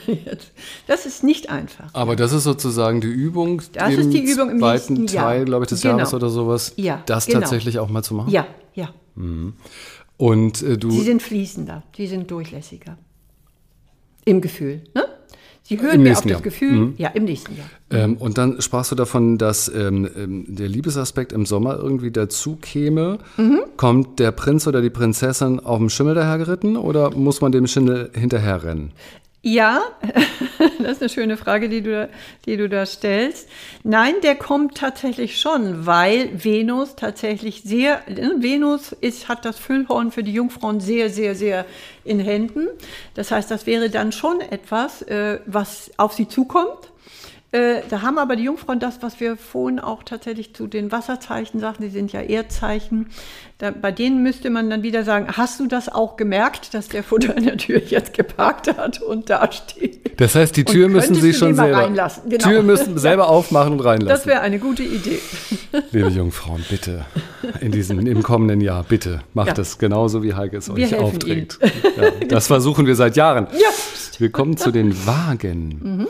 Das ist nicht einfach. Aber das ist sozusagen die Übung, das ist die Übung im zweiten nächsten Jahr. Teil, glaube ich, des genau. Jahres oder sowas, ja, das genau. tatsächlich auch mal zu machen? Ja, ja. Mhm. Und äh, du... Sie sind fließender, sie sind durchlässiger. Im Gefühl, ne? Sie hören Im mir auf das Jahr. Gefühl, mhm. ja, im nächsten Jahr. Ähm, und dann sprachst du davon, dass ähm, der Liebesaspekt im Sommer irgendwie dazu käme. Mhm. Kommt der Prinz oder die Prinzessin auf dem Schimmel dahergeritten oder muss man dem Schimmel hinterherrennen? Ja, das ist eine schöne Frage, die du, da, die du da stellst. Nein, der kommt tatsächlich schon, weil Venus tatsächlich sehr, Venus ist, hat das Füllhorn für die Jungfrauen sehr, sehr, sehr in Händen. Das heißt, das wäre dann schon etwas, äh, was auf sie zukommt. Äh, da haben aber die Jungfrauen das, was wir vorhin auch tatsächlich zu den Wasserzeichen sagten, die sind ja Erdzeichen. Da, bei denen müsste man dann wieder sagen, hast du das auch gemerkt, dass der vor deiner Tür jetzt geparkt hat und da steht? Das heißt, die Tür müssen Sie schon selber reinlassen. Genau. Tür müssen selber aufmachen und reinlassen. Das wäre eine gute Idee. Liebe Jungfrauen, bitte, in diesem, im kommenden Jahr, bitte, macht es ja. genauso, wie Heike es wir euch aufträgt. Ja, das versuchen wir seit Jahren. Ja. Wir kommen zu den Wagen. Mhm.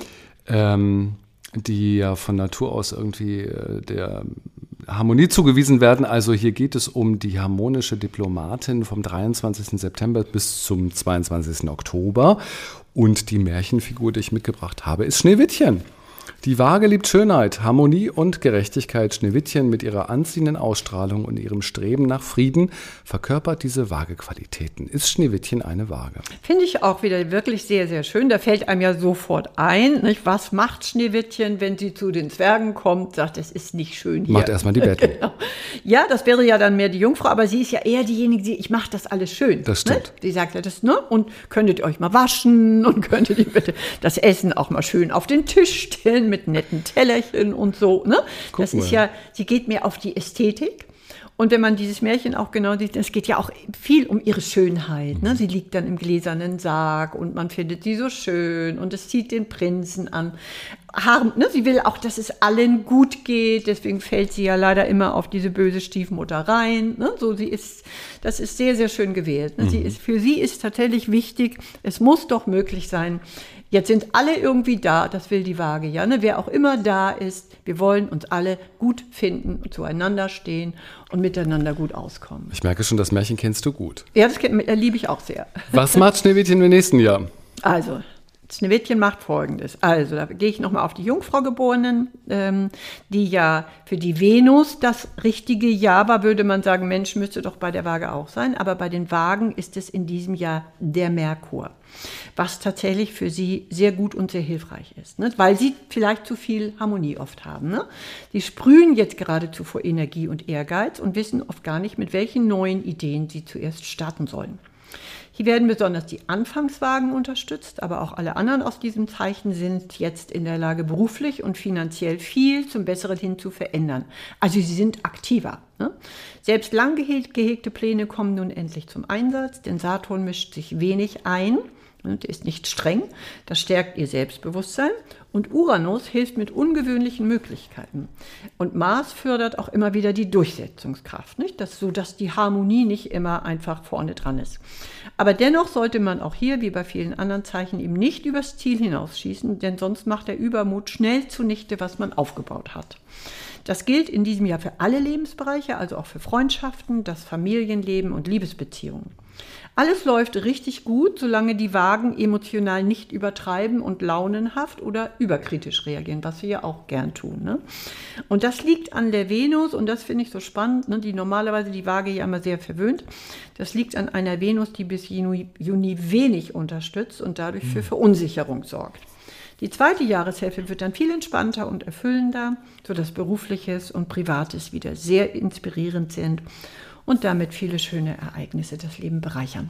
ähm, die ja von Natur aus irgendwie äh, der Harmonie zugewiesen werden. Also hier geht es um die harmonische Diplomatin vom dreiundzwanzigsten September bis zum zweiundzwanzigsten Oktober. Und die Märchenfigur, die ich mitgebracht habe, ist Schneewittchen. Die Waage liebt Schönheit, Harmonie und Gerechtigkeit. Schneewittchen mit ihrer anziehenden Ausstrahlung und ihrem Streben nach Frieden verkörpert diese Waagequalitäten. Ist Schneewittchen eine Waage? Finde ich auch wieder wirklich sehr, sehr schön. Da fällt einem ja sofort ein, nicht? Was macht Schneewittchen, wenn sie zu den Zwergen kommt, sagt, es ist nicht schön hier. Macht erstmal die Betten. Genau. Ja, das wäre ja dann mehr die Jungfrau, aber sie ist ja eher diejenige, die, ich mache das alles schön. Das stimmt. Ne? Sie sagt ja das, ne? Und könntet ihr euch mal waschen und könntet ihr bitte das Essen auch mal schön auf den Tisch stellen mit netten Tellerchen und so. Ne? Das ist ja, sie geht mehr auf die Ästhetik. Und wenn man dieses Märchen auch genau sieht, es geht ja auch viel um ihre Schönheit. Ne? Sie liegt dann im gläsernen Sarg und man findet sie so schön und es zieht den Prinzen an. Harm, ne? Sie will auch, dass es allen gut geht, deswegen fällt sie ja leider immer auf diese böse Stiefmutter rein. Ne? So, sie ist, das ist sehr, sehr schön gewählt. Ne? Mhm. Sie ist, für sie ist tatsächlich wichtig, es muss doch möglich sein, jetzt sind alle irgendwie da, das will die Waage, ja. Ne? Wer auch immer da ist, wir wollen uns alle gut finden und zueinander stehen und miteinander gut auskommen. Ich merke schon, das Märchen kennst du gut. Ja, das liebe ich auch sehr. Was macht Schneewittchen im nächsten Jahr? Also, Schneewittchen macht Folgendes. Also, da gehe ich nochmal auf die Jungfraugeborenen, ähm, die ja für die Venus das richtige Jahr war, würde man sagen, Mensch, müsste doch bei der Waage auch sein. Aber bei den Waagen ist es in diesem Jahr der Merkur, was tatsächlich für sie sehr gut und sehr hilfreich ist, ne? Weil sie vielleicht zu viel Harmonie oft haben. Ne? Die sprühen jetzt geradezu vor Energie und Ehrgeiz und wissen oft gar nicht, mit welchen neuen Ideen sie zuerst starten sollen. Hier werden besonders die Anfangswagen unterstützt, aber auch alle anderen aus diesem Zeichen sind jetzt in der Lage, beruflich und finanziell viel zum Besseren hin zu verändern. Also sie sind aktiver. Ne? Selbst lang gehegte Pläne kommen nun endlich zum Einsatz, denn Saturn mischt sich wenig ein. Der ist nicht streng, das stärkt ihr Selbstbewusstsein und Uranus hilft mit ungewöhnlichen Möglichkeiten. Und Mars fördert auch immer wieder die Durchsetzungskraft, nicht? Das, sodass die Harmonie nicht immer einfach vorne dran ist. Aber dennoch sollte man auch hier, wie bei vielen anderen Zeichen, eben nicht übers Ziel hinausschießen, denn sonst macht der Übermut schnell zunichte, was man aufgebaut hat. Das gilt in diesem Jahr für alle Lebensbereiche, also auch für Freundschaften, das Familienleben und Liebesbeziehungen. Alles läuft richtig gut, solange die Waagen emotional nicht übertreiben und launenhaft oder überkritisch reagieren, was wir ja auch gern tun. Ne? Und das liegt an der Venus und das finde ich so spannend, ne? Die normalerweise die Waage ja immer sehr verwöhnt. Das liegt an einer Venus, die bis Juni, Juni wenig unterstützt und dadurch für Verunsicherung sorgt. Die zweite Jahreshälfte wird dann viel entspannter und erfüllender, sodass Berufliches und Privates wieder sehr inspirierend sind und damit viele schöne Ereignisse das Leben bereichern.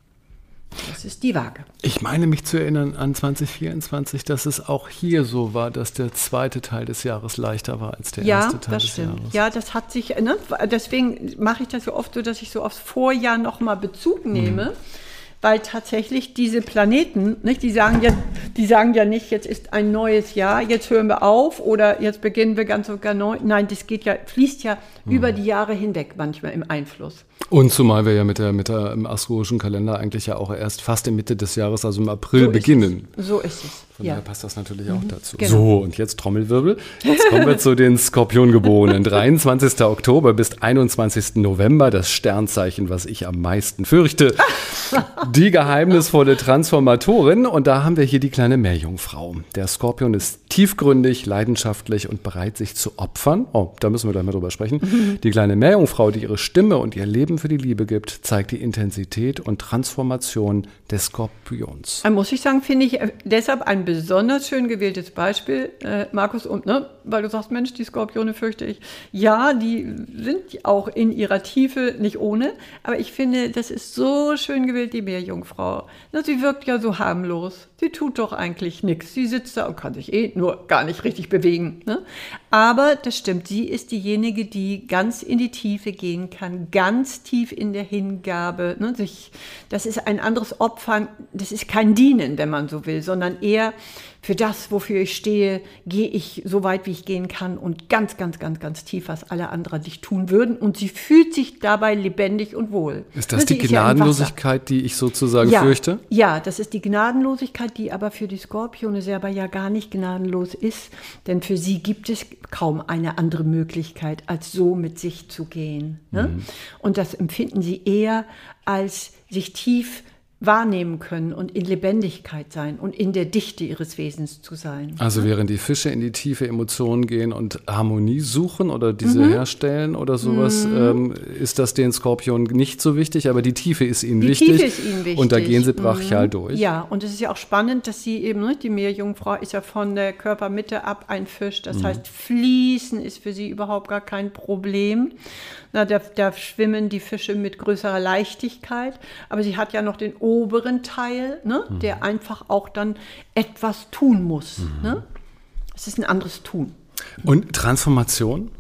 Das ist die Waage. Ich meine mich zu erinnern an zwanzig vierundzwanzig, dass es auch hier so war, dass der zweite Teil des Jahres leichter war als der ja, erste Teil das des stimmt. Jahres. Ja, das hat sich, ne? Deswegen mache ich das so oft so, dass ich so aufs Vorjahr nochmal Bezug nehme. Mhm. Weil tatsächlich diese Planeten, nicht, die sagen ja, die sagen ja nicht, jetzt ist ein neues Jahr, jetzt hören wir auf oder jetzt beginnen wir ganz sogar neu. Nein, das geht ja, fließt ja mhm. über die Jahre hinweg manchmal im Einfluss. Und zumal wir ja mit der, mit der im astrologischen Kalender eigentlich ja auch erst fast in Mitte des Jahres, also im April, so beginnen. Ist so ist es. Von ja. daher passt das natürlich auch mhm, dazu. genau. So, und jetzt Trommelwirbel. Jetzt kommen wir zu den Skorpiongeborenen. dreiundzwanzigsten Oktober bis einundzwanzigsten November, das Sternzeichen, was ich am meisten fürchte. Die geheimnisvolle Transformatorin. Und da haben wir hier die kleine Meerjungfrau. Der Skorpion ist tiefgründig, leidenschaftlich und bereit, sich zu opfern. Oh, da müssen wir gleich mal drüber sprechen. Mhm. Die kleine Meerjungfrau, die ihre Stimme und ihr Leben für die Liebe gibt, zeigt die Intensität und Transformation des Skorpions. Muss ich sagen, finde ich deshalb ein besonders schön gewähltes Beispiel, äh, Markus, und, ne, weil du sagst, Mensch, die Skorpione fürchte ich. Ja, die sind auch in ihrer Tiefe nicht ohne, aber ich finde, das ist so schön gewählt, die Meerjungfrau. Ne, sie wirkt ja so harmlos. Sie tut doch eigentlich nichts. Sie sitzt da und kann sich eh nur gar nicht richtig bewegen. Ne? Aber das stimmt, sie ist diejenige, die ganz in die Tiefe gehen kann, ganz tief in der Hingabe. Ne? Sich, das ist ein anderes Opfern, das ist kein Dienen, wenn man so will, sondern eher Für das, wofür ich stehe, gehe ich so weit, wie ich gehen kann und ganz, ganz, ganz, ganz tief, was alle anderen nicht tun würden. Und sie fühlt sich dabei lebendig und wohl. Ist das Sie die ist ja im Gnadenlosigkeit, die ich sozusagen ja, fürchte? Ja, das ist die Gnadenlosigkeit, die aber für die Skorpione selber ja gar nicht gnadenlos ist. Denn für sie gibt es kaum eine andere Möglichkeit, als so mit sich zu gehen. Ne? Mhm. Und das empfinden sie eher als sich tief wahrnehmen können und in Lebendigkeit sein und in der Dichte ihres Wesens zu sein. Also während die Fische in die tiefe Emotionen gehen und Harmonie suchen oder diese mhm. herstellen oder sowas, mhm. ähm, ist das den Skorpionen nicht so wichtig, aber die Tiefe ist ihnen die wichtig. Die Tiefe ist ihnen wichtig. Und da gehen sie brachial mhm. durch. Ja, und es ist ja auch spannend, dass sie eben, ne, die Meerjungfrau ist ja von der Körpermitte ab ein Fisch. Das mhm. heißt, Fließen ist für sie überhaupt gar kein Problem. Na, da, da schwimmen die Fische mit größerer Leichtigkeit. Aber sie hat ja noch den oberen Teil, ne, mhm. der einfach auch dann etwas tun muss. Mhm. Ne? Es ist ein anderes Tun. Und Transformation?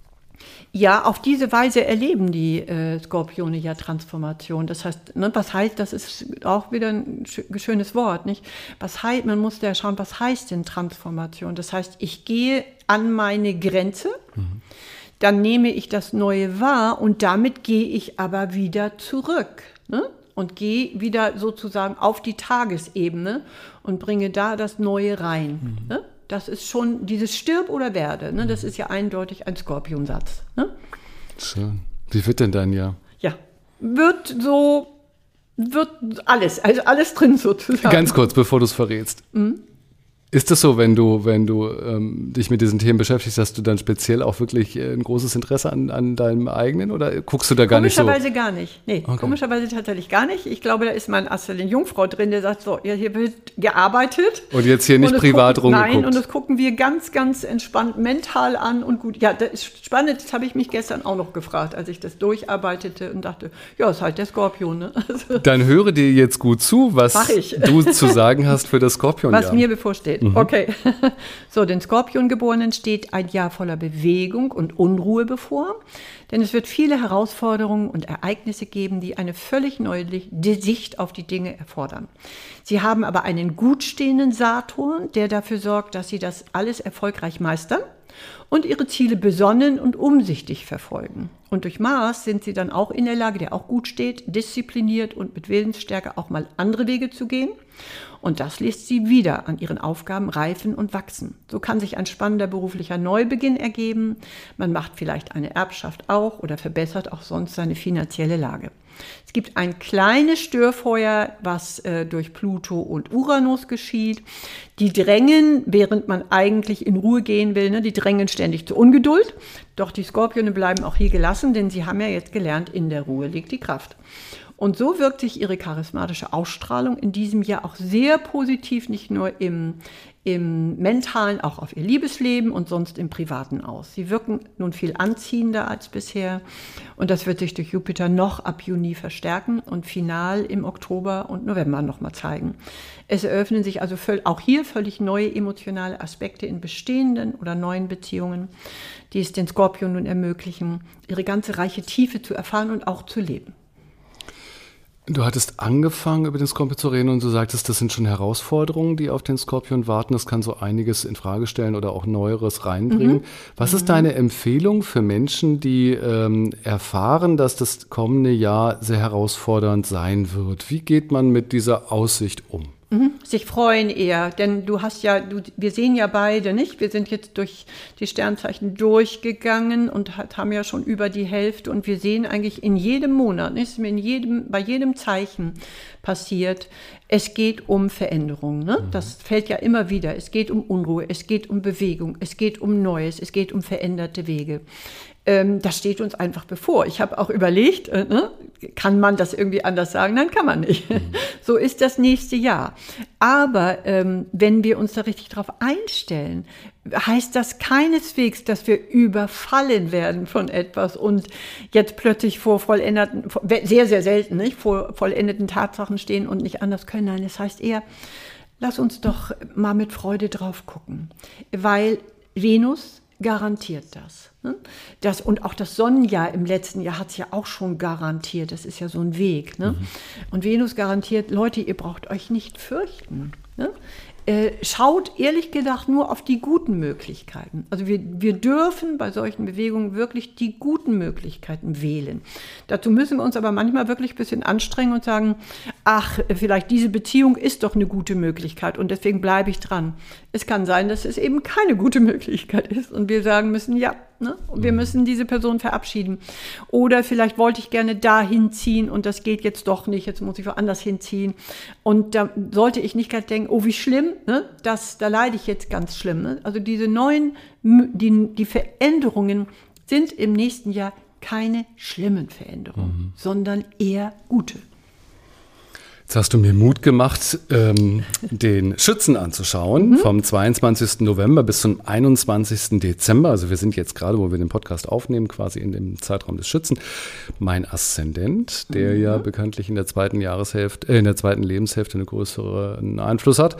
Ja, auf diese Weise erleben die äh, Skorpione ja Transformation. Das heißt, ne, was heißt, das ist auch wieder ein sch- schönes Wort, nicht? Was heißt, man muss ja schauen, was heißt denn Transformation? Das heißt, ich gehe an meine Grenze, mhm. dann nehme ich das Neue wahr und damit gehe ich aber wieder zurück, ne? Und gehe wieder sozusagen auf die Tagesebene und bringe da das Neue rein. Mhm. Ne? Das ist schon dieses Stirb oder werde. Ne? Das ist ja eindeutig ein Skorpionsatz. Ne? Schön. Wie wird denn dein Jahr? Ja, wird so, wird alles, also alles drin sozusagen. Ganz kurz, bevor du es verrätst. Mhm. Ist es so, wenn du, wenn du ähm, dich mit diesen Themen beschäftigst, dass du dann speziell auch wirklich äh, ein großes Interesse an, an deinem eigenen oder guckst du da gar nicht so? Komischerweise gar nicht. Nee, okay. Komischerweise tatsächlich gar nicht. Ich glaube, da ist mein Asselin Jungfrau drin, der sagt so, ja, hier wird gearbeitet. Und jetzt hier nicht privat gucken, rumgeguckt. Nein, und das gucken wir ganz, ganz entspannt mental an und gut. Ja, das ist spannend, das habe ich mich gestern auch noch gefragt, als ich das durcharbeitete und dachte, ja, ist halt der Skorpion. Ne? Also, dann höre dir jetzt gut zu, was du zu sagen hast für das Skorpionjahr. Was mir bevorsteht. Okay, so, den Skorpiongeborenen steht ein Jahr voller Bewegung und Unruhe bevor, denn es wird viele Herausforderungen und Ereignisse geben, die eine völlig neue Sicht auf die Dinge erfordern. Sie haben aber einen gut stehenden Saturn, der dafür sorgt, dass sie das alles erfolgreich meistern und ihre Ziele besonnen und umsichtig verfolgen. Und durch Mars sind sie dann auch in der Lage, der auch gut steht, diszipliniert und mit Willensstärke auch mal andere Wege zu gehen. Und das lässt sie wieder an ihren Aufgaben reifen und wachsen. So kann sich ein spannender beruflicher Neubeginn ergeben. Man macht vielleicht eine Erbschaft auch oder verbessert auch sonst seine finanzielle Lage. Es gibt ein kleines Störfeuer, was äh, durch Pluto und Uranus geschieht. Die drängen, während man eigentlich in Ruhe gehen will, ne, die drängen ständig zur Ungeduld. Doch die Skorpione bleiben auch hier gelassen, denn sie haben ja jetzt gelernt, in der Ruhe liegt die Kraft. Und so wirkt sich ihre charismatische Ausstrahlung in diesem Jahr auch sehr positiv, nicht nur im, im Mentalen, auch auf ihr Liebesleben und sonst im Privaten aus. Sie wirken nun viel anziehender als bisher und das wird sich durch Jupiter noch ab Juni verstärken und final im Oktober und November nochmal zeigen. Es eröffnen sich also auch hier völlig neue emotionale Aspekte in bestehenden oder neuen Beziehungen, die es den Skorpion nun ermöglichen, ihre ganze reiche Tiefe zu erfahren und auch zu leben. Du hattest angefangen, über den Skorpion zu reden und du sagtest, das sind schon Herausforderungen, die auf den Skorpion warten. Das kann so einiges in Frage stellen oder auch Neueres reinbringen. Mhm. Was ist deine Empfehlung für Menschen, die ähm, erfahren, dass das kommende Jahr sehr herausfordernd sein wird? Wie geht man mit dieser Aussicht um? Mhm. Sich freuen eher, denn du hast ja, du, wir sehen ja beide, nicht? Wir sind jetzt durch die Sternzeichen durchgegangen und hat, haben ja schon über die Hälfte und wir sehen eigentlich in jedem Monat, nicht? In jedem, bei jedem Zeichen passiert, es geht um Veränderung, ne? Mhm. Das fällt ja immer wieder. Es geht um Unruhe, es geht um Bewegung, es geht um Neues, es geht um veränderte Wege. Ähm, das steht uns einfach bevor. Ich habe auch überlegt, äh, ne? Kann man das irgendwie anders sagen? Nein, kann man nicht. Mhm. So ist das nächste Jahr. Aber ähm, wenn wir uns da richtig drauf einstellen, heißt das keineswegs, dass wir überfallen werden von etwas und jetzt plötzlich vor vollendeten, sehr, sehr selten, nicht, vor vollendeten Tatsachen stehen und nicht anders können. Nein, das heißt eher, lass uns doch mal mit Freude drauf gucken, weil Venus garantiert das. Ne? Das. Und auch das Sonnenjahr im letzten Jahr hat es ja auch schon garantiert. Das ist ja so ein Weg. Ne? Mhm. Und Venus garantiert, Leute, ihr braucht euch nicht fürchten. Ne? äh, schaut ehrlich gesagt nur auf die guten Möglichkeiten. Also wir, wir dürfen bei solchen Bewegungen wirklich die guten Möglichkeiten wählen. Dazu müssen wir uns aber manchmal wirklich ein bisschen anstrengen und sagen, ach, vielleicht diese Beziehung ist doch eine gute Möglichkeit und deswegen bleibe ich dran. Es kann sein, dass es eben keine gute Möglichkeit ist und wir sagen müssen, ja, ne, wir müssen diese Person verabschieden. Oder vielleicht wollte ich gerne dahin ziehen und das geht jetzt doch nicht, jetzt muss ich woanders hinziehen. Und da sollte ich nicht gerade denken, oh, wie schlimm, ne, das, da leide ich jetzt ganz schlimm. Ne? Also diese neuen, die, die Veränderungen sind im nächsten Jahr keine schlimmen Veränderungen, mhm. sondern eher gute. Jetzt hast du mir Mut gemacht, ähm, den Schützen anzuschauen, mhm. vom zweiundzwanzigsten November bis zum einundzwanzigsten Dezember. Also wir sind jetzt gerade, wo wir den Podcast aufnehmen, quasi in dem Zeitraum des Schützen. Mein Aszendent, der mhm. ja bekanntlich in der zweiten Jahreshälfte, äh, in der zweiten Lebenshälfte einen größeren Einfluss hat.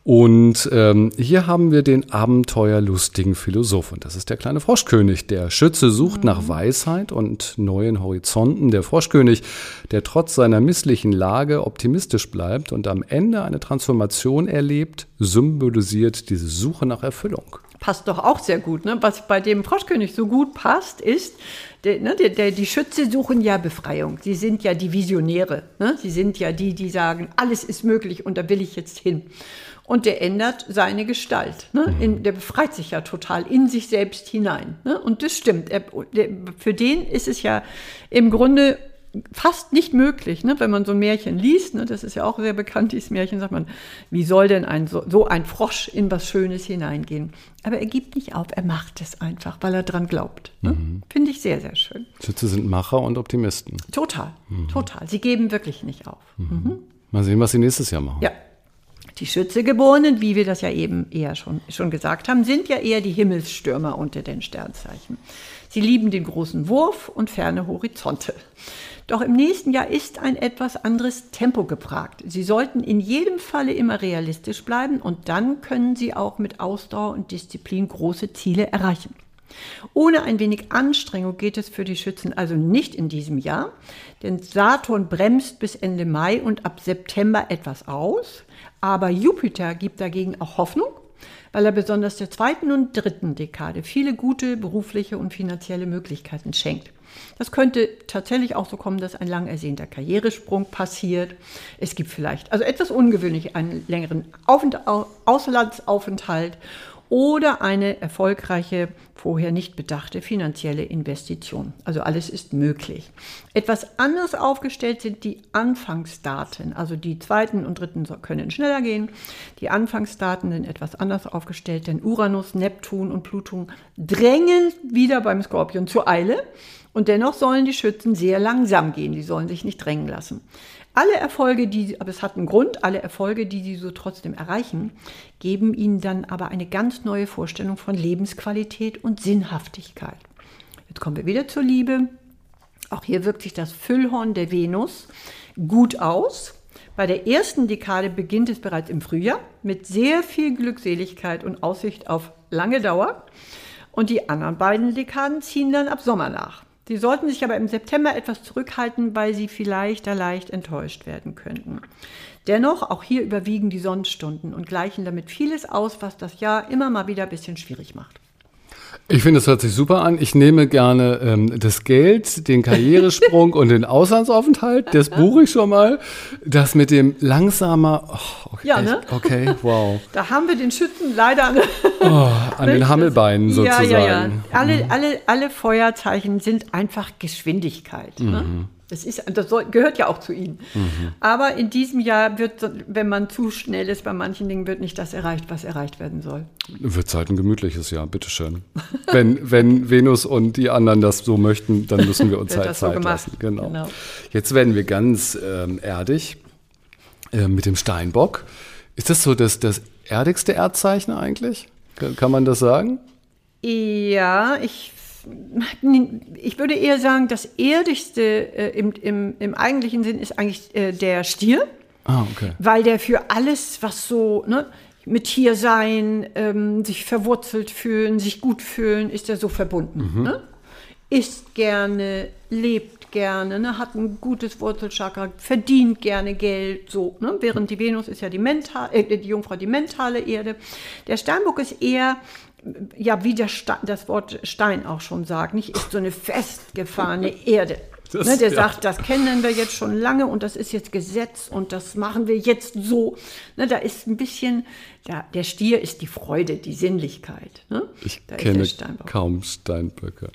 Und ähm, hier haben wir den abenteuerlustigen Philosoph. Und das ist der kleine Froschkönig. Der Schütze sucht mhm. nach Weisheit und neuen Horizonten. Der Froschkönig, der trotz seiner misslichen Lage optimistisch bleibt und am Ende eine Transformation erlebt, symbolisiert diese Suche nach Erfüllung. Passt doch auch sehr gut. Ne? Was bei dem Froschkönig so gut passt, ist, der, ne, der, der, die Schütze suchen ja Befreiung. Sie sind ja die Visionäre. Ne? Sie sind ja die, die sagen, alles ist möglich und da will ich jetzt hin. Und der ändert seine Gestalt. Ne? Mhm. In, der befreit sich ja total in sich selbst hinein. Ne? Und das stimmt. Er, der, für den ist es ja im Grunde fast nicht möglich, ne? Wenn man so ein Märchen liest, ne? Das ist ja auch sehr bekannt, dieses Märchen, sagt man, wie soll denn ein, so, so ein Frosch in was Schönes hineingehen? Aber er gibt nicht auf, er macht es einfach, weil er dran glaubt. Ne? Mhm. Finde ich sehr, sehr schön. Schütze sind Macher und Optimisten. Total, mhm. total. Sie geben wirklich nicht auf. Mhm. Mhm. Mal sehen, was sie nächstes Jahr machen. Ja. Die Schützegeborenen, wie wir das ja eben eher schon, schon gesagt haben, sind ja eher die Himmelsstürmer unter den Sternzeichen. Sie lieben den großen Wurf und ferne Horizonte. Doch im nächsten Jahr ist ein etwas anderes Tempo gefragt. Sie sollten in jedem Falle immer realistisch bleiben und dann können Sie auch mit Ausdauer und Disziplin große Ziele erreichen. Ohne ein wenig Anstrengung geht es für die Schützen also nicht in diesem Jahr, denn Saturn bremst bis Ende Mai und ab September etwas aus, aber Jupiter gibt dagegen auch Hoffnung, weil er besonders der zweiten und dritten Dekade viele gute berufliche und finanzielle Möglichkeiten schenkt. Das könnte tatsächlich auch so kommen, dass ein lang ersehnter Karrieresprung passiert. Es gibt vielleicht, also etwas ungewöhnlich, einen längeren Aufent- Auslandsaufenthalt oder eine erfolgreiche, vorher nicht bedachte finanzielle Investition. Also alles ist möglich. Etwas anders aufgestellt sind die Anfangsdaten. Also die zweiten und dritten können schneller gehen. Die Anfangsdaten sind etwas anders aufgestellt, denn Uranus, Neptun und Pluton drängen wieder beim Skorpion zur Eile. Und dennoch sollen die Schützen sehr langsam gehen, die sollen sich nicht drängen lassen. Alle Erfolge, die, aber es hat einen Grund, alle Erfolge, die sie so trotzdem erreichen, geben ihnen dann aber eine ganz neue Vorstellung von Lebensqualität und Sinnhaftigkeit. Jetzt kommen wir wieder zur Liebe. Auch hier wirkt sich das Füllhorn der Venus gut aus. Bei der ersten Dekade beginnt es bereits im Frühjahr mit sehr viel Glückseligkeit und Aussicht auf lange Dauer. Und die anderen beiden Dekaden ziehen dann ab Sommer nach. Sie sollten sich aber im September etwas zurückhalten, weil sie vielleicht da leicht enttäuscht werden könnten. Dennoch, auch hier überwiegen die Sonnenstunden und gleichen damit vieles aus, was das Jahr immer mal wieder ein bisschen schwierig macht. Ich finde, es hört sich super an. Ich nehme gerne ähm, das Geld, den Karrieresprung und den Auslandsaufenthalt. Das buche ich schon mal. Das mit dem langsamer, oh, okay, ja, ne? Okay, wow. Da haben wir den Schützen leider an, oh, an den Hammelbeinen sozusagen. Ja, ja, ja. Alle, alle, alle Feuerzeichen sind einfach Geschwindigkeit. Mhm. Ne? Das, ist, das soll, gehört ja auch zu ihnen. Mhm. Aber in diesem Jahr wird, wenn man zu schnell ist, bei manchen Dingen wird nicht das erreicht, was erreicht werden soll. Wird halt ein gemütliches Jahr, bitteschön. wenn, wenn Venus und die anderen das so möchten, dann müssen wir uns halt Zeit so lassen. Genau. Genau. Jetzt werden wir ganz ähm, erdig äh, mit dem Steinbock. Ist das so das, das erdigste Erdzeichen eigentlich? Kann, kann man das sagen? Ja, ich Ich würde eher sagen, das Erdigste äh, im, im, im eigentlichen Sinn ist eigentlich äh, der Stier, ah, okay. Weil der für alles, was so ne, mit hier sein, ähm, sich verwurzelt fühlen, sich gut fühlen, ist er so verbunden. Mhm. Ne? Isst gerne, lebt gibt gerne, ne, hat ein gutes Wurzelchakra, verdient gerne Geld, so, ne? Während die Venus ist ja die, mental, äh, die Jungfrau die mentale Erde. Der Steinbock ist eher, ja, wie der Ste- das Wort Stein auch schon sagt, nicht, ist so eine festgefahrene Erde. Das, ne, der ja. sagt, das kennen wir jetzt schon lange und das ist jetzt Gesetz und das machen wir jetzt so. Ne, da ist ein bisschen, ja, der Stier ist die Freude, die Sinnlichkeit. Ne? Ich da kenne kaum Steinböcke.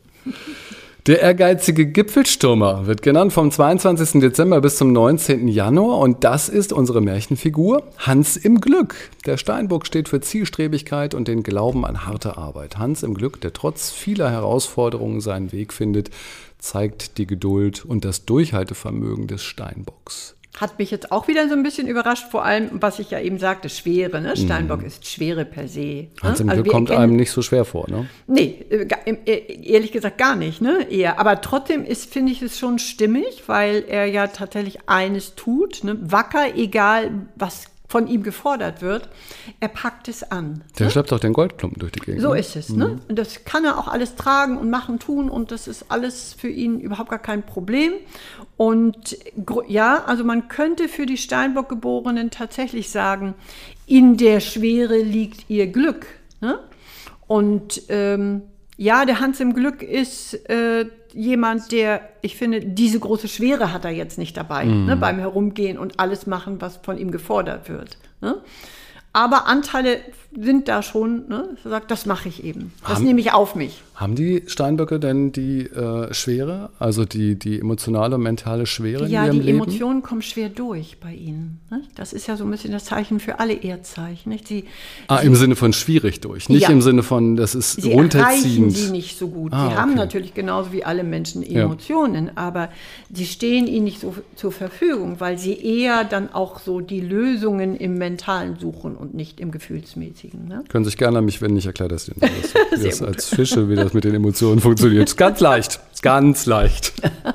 Der ehrgeizige Gipfelstürmer wird genannt vom zweiundzwanzigsten Dezember bis zum neunzehnten Januar und das ist unsere Märchenfigur Hans im Glück. Der Steinbock steht für Zielstrebigkeit und den Glauben an harte Arbeit. Hans im Glück, der trotz vieler Herausforderungen seinen Weg findet, zeigt die Geduld und das Durchhaltevermögen des Steinbocks. Hat mich jetzt auch wieder so ein bisschen überrascht, vor allem, was ich ja eben sagte, Schwere. Ne? Steinbock mm. ist Schwere per se. Hans im ne? Glück also kommt einem nicht so schwer vor, ne? Nee, ehrlich gesagt gar nicht, ne? Eher. Aber trotzdem ist, finde ich es schon stimmig, weil er ja tatsächlich eines tut, ne? Wacker, egal was von ihm gefordert wird, er packt es an. Der ne? schleppt auch den Goldklumpen durch die Gegend. So ist es. Mhm. Ne? Und das kann er auch alles tragen und machen, tun und das ist alles für ihn überhaupt gar kein Problem. Und ja, also man könnte für die Steinbock-Geborenen tatsächlich sagen, in der Schwere liegt ihr Glück. Ne? Und ähm, ja, der Hans im Glück ist äh, jemand, der, ich finde, diese große Schwere hat er jetzt nicht dabei, mm. ne, beim Herumgehen und alles machen, was von ihm gefordert wird. Ne? Aber Anteile sind da schon, ne, sagt, das mache ich eben. Das haben, nehme ich auf mich. Haben die Steinböcke denn die äh, Schwere, also die, die emotionale und mentale Schwere ja, in ihrem die Leben? Emotionen kommen schwer durch bei ihnen. Ne? Das ist ja so ein bisschen das Zeichen für alle Erdzeichen. Nicht? Sie, ah, sie, im Sinne von schwierig durch, nicht ja. im Sinne von, das ist sie runterziehend. Sie erreichen sie nicht so gut. Ah, sie haben okay. natürlich genauso wie alle Menschen Emotionen, ja. aber sie stehen ihnen nicht so zur Verfügung, weil sie eher dann auch so die Lösungen im Mentalen suchen und nicht im Gefühlsmäßigen. Ne? Können sich gerne an mich wenden, ich erkläre das Ihnen. Wie das als Fische, wie das mit den Emotionen funktioniert. Ist ganz leicht, ist ganz leicht.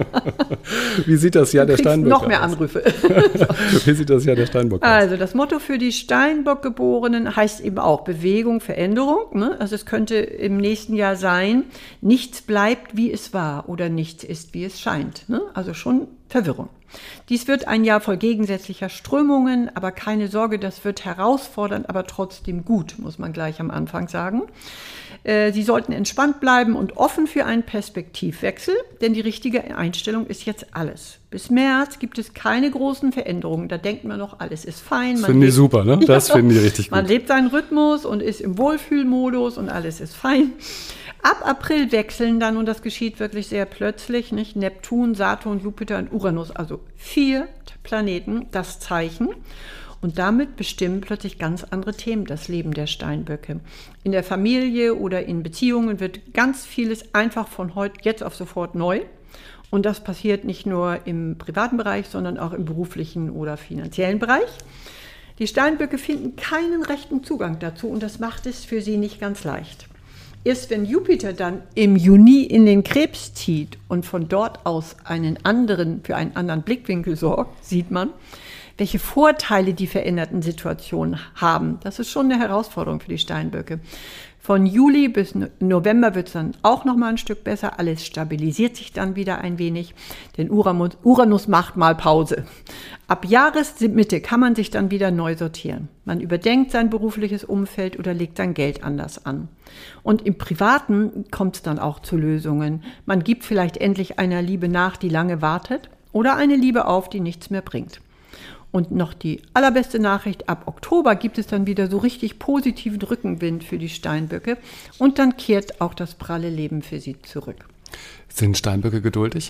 Wie sieht das Jahr der Steinböcke noch mehr Anrufe. Wie sieht das Jahr der Steinbock aus? Also das Motto für die Steinbock-Geborenen heißt eben auch Bewegung, Veränderung. Ne? Also es könnte im nächsten Jahr sein, nichts bleibt, wie es war oder nichts ist, wie es scheint. Ne? Also schon Verwirrung. Dies wird ein Jahr voll gegensätzlicher Strömungen, aber keine Sorge, das wird herausfordernd, aber trotzdem gut, muss man gleich am Anfang sagen. Äh, Sie sollten entspannt bleiben und offen für einen Perspektivwechsel, denn die richtige Einstellung ist jetzt alles. Bis März gibt es keine großen Veränderungen, da denkt man noch, alles ist fein. Das finden die super, ne? Das ja, finden die richtig gut. Man lebt seinen Rhythmus und ist im Wohlfühlmodus und alles ist fein. Ab April wechseln dann, und das geschieht wirklich sehr plötzlich, nicht? Neptun, Saturn, Jupiter und Uranus, also vier Planeten, das Zeichen. Und damit bestimmen plötzlich ganz andere Themen das Leben der Steinböcke. In der Familie oder in Beziehungen wird ganz vieles einfach von heute, jetzt auf sofort neu. Und das passiert nicht nur im privaten Bereich, sondern auch im beruflichen oder finanziellen Bereich. Die Steinböcke finden keinen rechten Zugang dazu und das macht es für sie nicht ganz leicht. Erst wenn Jupiter dann im Juni in den Krebs zieht und von dort aus einen anderen, für einen anderen Blickwinkel sorgt, sieht man, welche Vorteile die veränderten Situationen haben. Das ist schon eine Herausforderung für die Steinböcke. Von Juli bis November wird es dann auch noch mal ein Stück besser. Alles stabilisiert sich dann wieder ein wenig, denn Uranus, Uranus macht mal Pause. Ab Jahresmitte kann man sich dann wieder neu sortieren. Man überdenkt sein berufliches Umfeld oder legt sein Geld anders an. Und im Privaten kommt es dann auch zu Lösungen. Man gibt vielleicht endlich einer Liebe nach, die lange wartet, oder eine Liebe auf, die nichts mehr bringt. Und noch die allerbeste Nachricht, ab Oktober gibt es dann wieder so richtig positiven Rückenwind für die Steinböcke und dann kehrt auch das pralle Leben für sie zurück. Sind Steinböcke geduldig?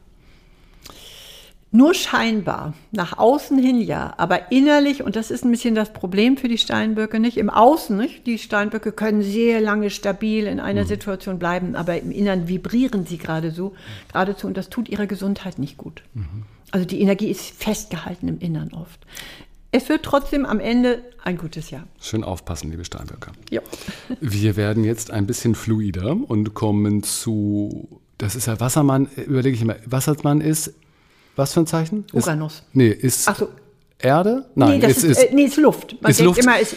Nur scheinbar, nach außen hin ja, aber innerlich, und das ist ein bisschen das Problem für die Steinböcke, nicht im Außen, nicht? Die Steinböcke können sehr lange stabil in einer mhm. Situation bleiben, aber im Innern vibrieren sie gerade so, geradezu, und das tut ihrer Gesundheit nicht gut. Mhm. Also die Energie ist festgehalten im Innern oft. Es wird trotzdem am Ende ein gutes Jahr. Schön aufpassen, liebe Steinböcke. Ja. Wir werden jetzt ein bisschen fluider und kommen zu, das ist ja Wassermann, überlege ich immer, Wassermann ist, was für ein Zeichen? Uranus. Ist, nee, ist Ach so. Erde? Nein, nee, das es ist, ist, äh, nee, ist Luft. Man ist denkt Luft. immer, ist, ja.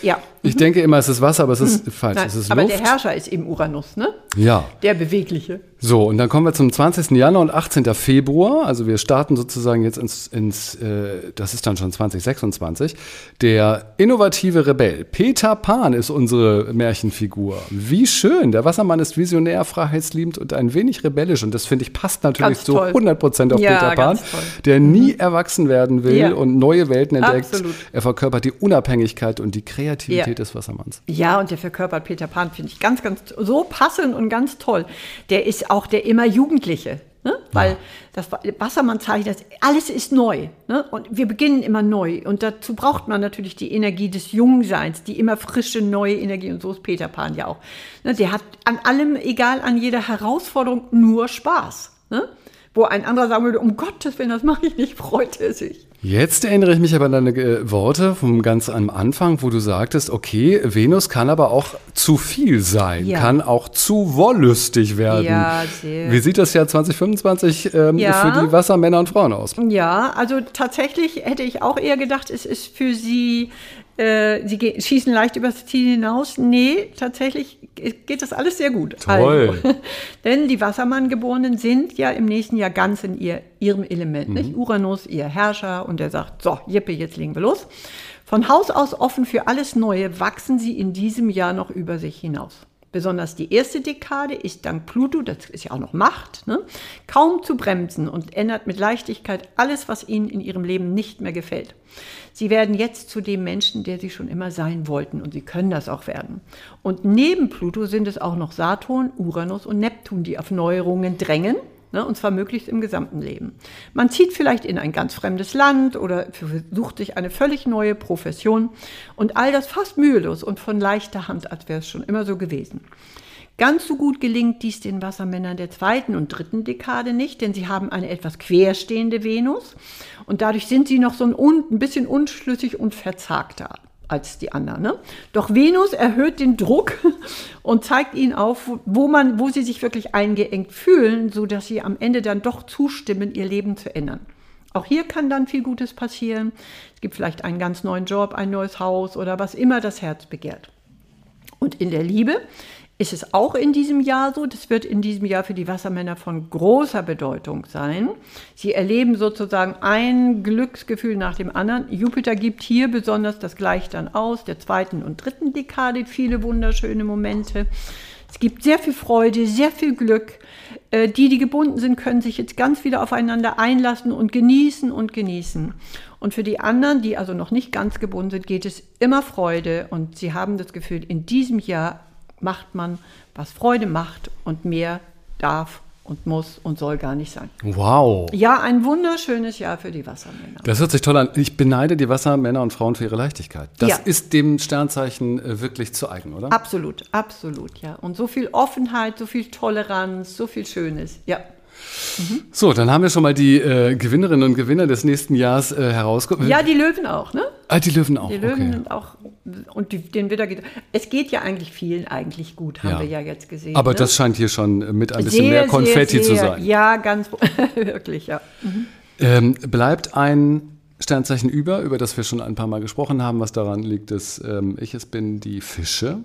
Ich denke immer, es ist Wasser, aber es ist hm. falsch. Nein, es ist aber Luft. der Herrscher ist eben Uranus, ne? Ja. Der Bewegliche. So, und dann kommen wir zum zwanzigsten Januar und achtzehnten Februar. Also wir starten sozusagen jetzt ins, ins äh, das ist dann schon zwanzig sechsundzwanzig. Der innovative Rebell Peter Pan ist unsere Märchenfigur. Wie schön. Der Wassermann ist visionär, freiheitsliebend und ein wenig rebellisch. Und das, finde ich, passt natürlich zu hundert Prozent auf ja, Peter Pan, der nie mhm. erwachsen werden will ja. und neue Welten entdeckt. Absolut. Er verkörpert die Unabhängigkeit und die Kreativität ja. des Wassermanns. Ja, und der verkörpert Peter Pan, finde ich, ganz, ganz so passend und ganz toll. Der ist auch der immer Jugendliche, ne? Weil ja. das Wassermann zeichnet, alles ist neu, ne? Und wir beginnen immer neu und dazu braucht man natürlich die Energie des Jungseins, die immer frische, neue Energie und so ist Peter Pan ja auch. Ne? Der hat an allem, egal an jeder Herausforderung, nur Spaß, ne? Wo ein anderer sagen würde, um Gottes Willen, das mache ich nicht, freut er sich. Jetzt erinnere ich mich aber an deine äh, Worte vom ganz am Anfang, wo du sagtest, okay, Venus kann aber auch zu viel sein, ja. kann auch zu wollüstig werden. Ja, sehr. Wie sieht das Jahr zwanzig fünfundzwanzig ähm, ja. für die Wassermänner und Frauen aus? Ja, also tatsächlich hätte ich auch eher gedacht, es ist für sie, äh, sie ge- schießen leicht übers Ziel hinaus. Nee, tatsächlich geht das alles sehr gut. Toll. Also, denn die Wassermann-Geborenen sind ja im nächsten Jahr ganz in ihr, ihrem Element. Mhm. Nicht? Uranus, ihr Herrscher, und der sagt, so, Jippe, jetzt legen wir los. Von Haus aus offen für alles Neue wachsen sie in diesem Jahr noch über sich hinaus. Besonders die erste Dekade ist dank Pluto, das ist ja auch noch Macht, ne, kaum zu bremsen und ändert mit Leichtigkeit alles, was ihnen in ihrem Leben nicht mehr gefällt. Sie werden jetzt zu dem Menschen, der sie schon immer sein wollten, und sie können das auch werden. Und neben Pluto sind es auch noch Saturn, Uranus und Neptun, die auf Neuerungen drängen, ne, und zwar möglichst im gesamten Leben. Man zieht vielleicht in ein ganz fremdes Land oder sucht sich eine völlig neue Profession und all das fast mühelos und von leichter Hand, als wäre es schon immer so gewesen. Ganz so gut gelingt dies den Wassermännern der zweiten und dritten Dekade nicht, denn sie haben eine etwas querstehende Venus und dadurch sind sie noch so ein, un, ein bisschen unschlüssig und verzagter als die anderen. Ne? Doch Venus erhöht den Druck und zeigt ihnen auf, wo, man, wo sie sich wirklich eingeengt fühlen, sodass sie am Ende dann doch zustimmen, ihr Leben zu ändern. Auch hier kann dann viel Gutes passieren. Es gibt vielleicht einen ganz neuen Job, ein neues Haus oder was immer das Herz begehrt. Und in der Liebe ist es auch in diesem Jahr so. Das wird in diesem Jahr für die Wassermänner von großer Bedeutung sein. Sie erleben sozusagen ein Glücksgefühl nach dem anderen. Jupiter gibt hier besonders das Gleich dann aus, der zweiten und dritten Dekade, viele wunderschöne Momente. Es gibt sehr viel Freude, sehr viel Glück. Die, die gebunden sind, können sich jetzt ganz wieder aufeinander einlassen und genießen und genießen. Und für die anderen, die also noch nicht ganz gebunden sind, geht es immer Freude. Und sie haben das Gefühl, in diesem Jahr macht man, was Freude macht, und mehr darf und muss und soll gar nicht sein. Wow. Ja, ein wunderschönes Jahr für die Wassermänner. Das hört sich toll an. Ich beneide die Wassermänner und Frauen für ihre Leichtigkeit. Das ja. ist dem Sternzeichen wirklich zu eigen, oder? Absolut, absolut, ja. Und so viel Offenheit, so viel Toleranz, so viel Schönes, ja. Mhm. So, dann haben wir schon mal die äh, Gewinnerinnen und Gewinner des nächsten Jahres äh, herausgefunden. Ja, die Löwen auch, ne? Ah, die Löwen auch, Die Löwen okay. sind auch, und die, den Widder geht, es geht ja eigentlich vielen eigentlich gut, haben ja. wir ja jetzt gesehen. Aber ne? das scheint hier schon mit ein bisschen sehr, mehr Konfetti sehr, sehr, zu sein. Ja, ganz, wirklich, ja. Mhm. Ähm, bleibt ein Sternzeichen über, über das wir schon ein paar Mal gesprochen haben, was daran liegt, dass ähm, ich es bin, die Fische.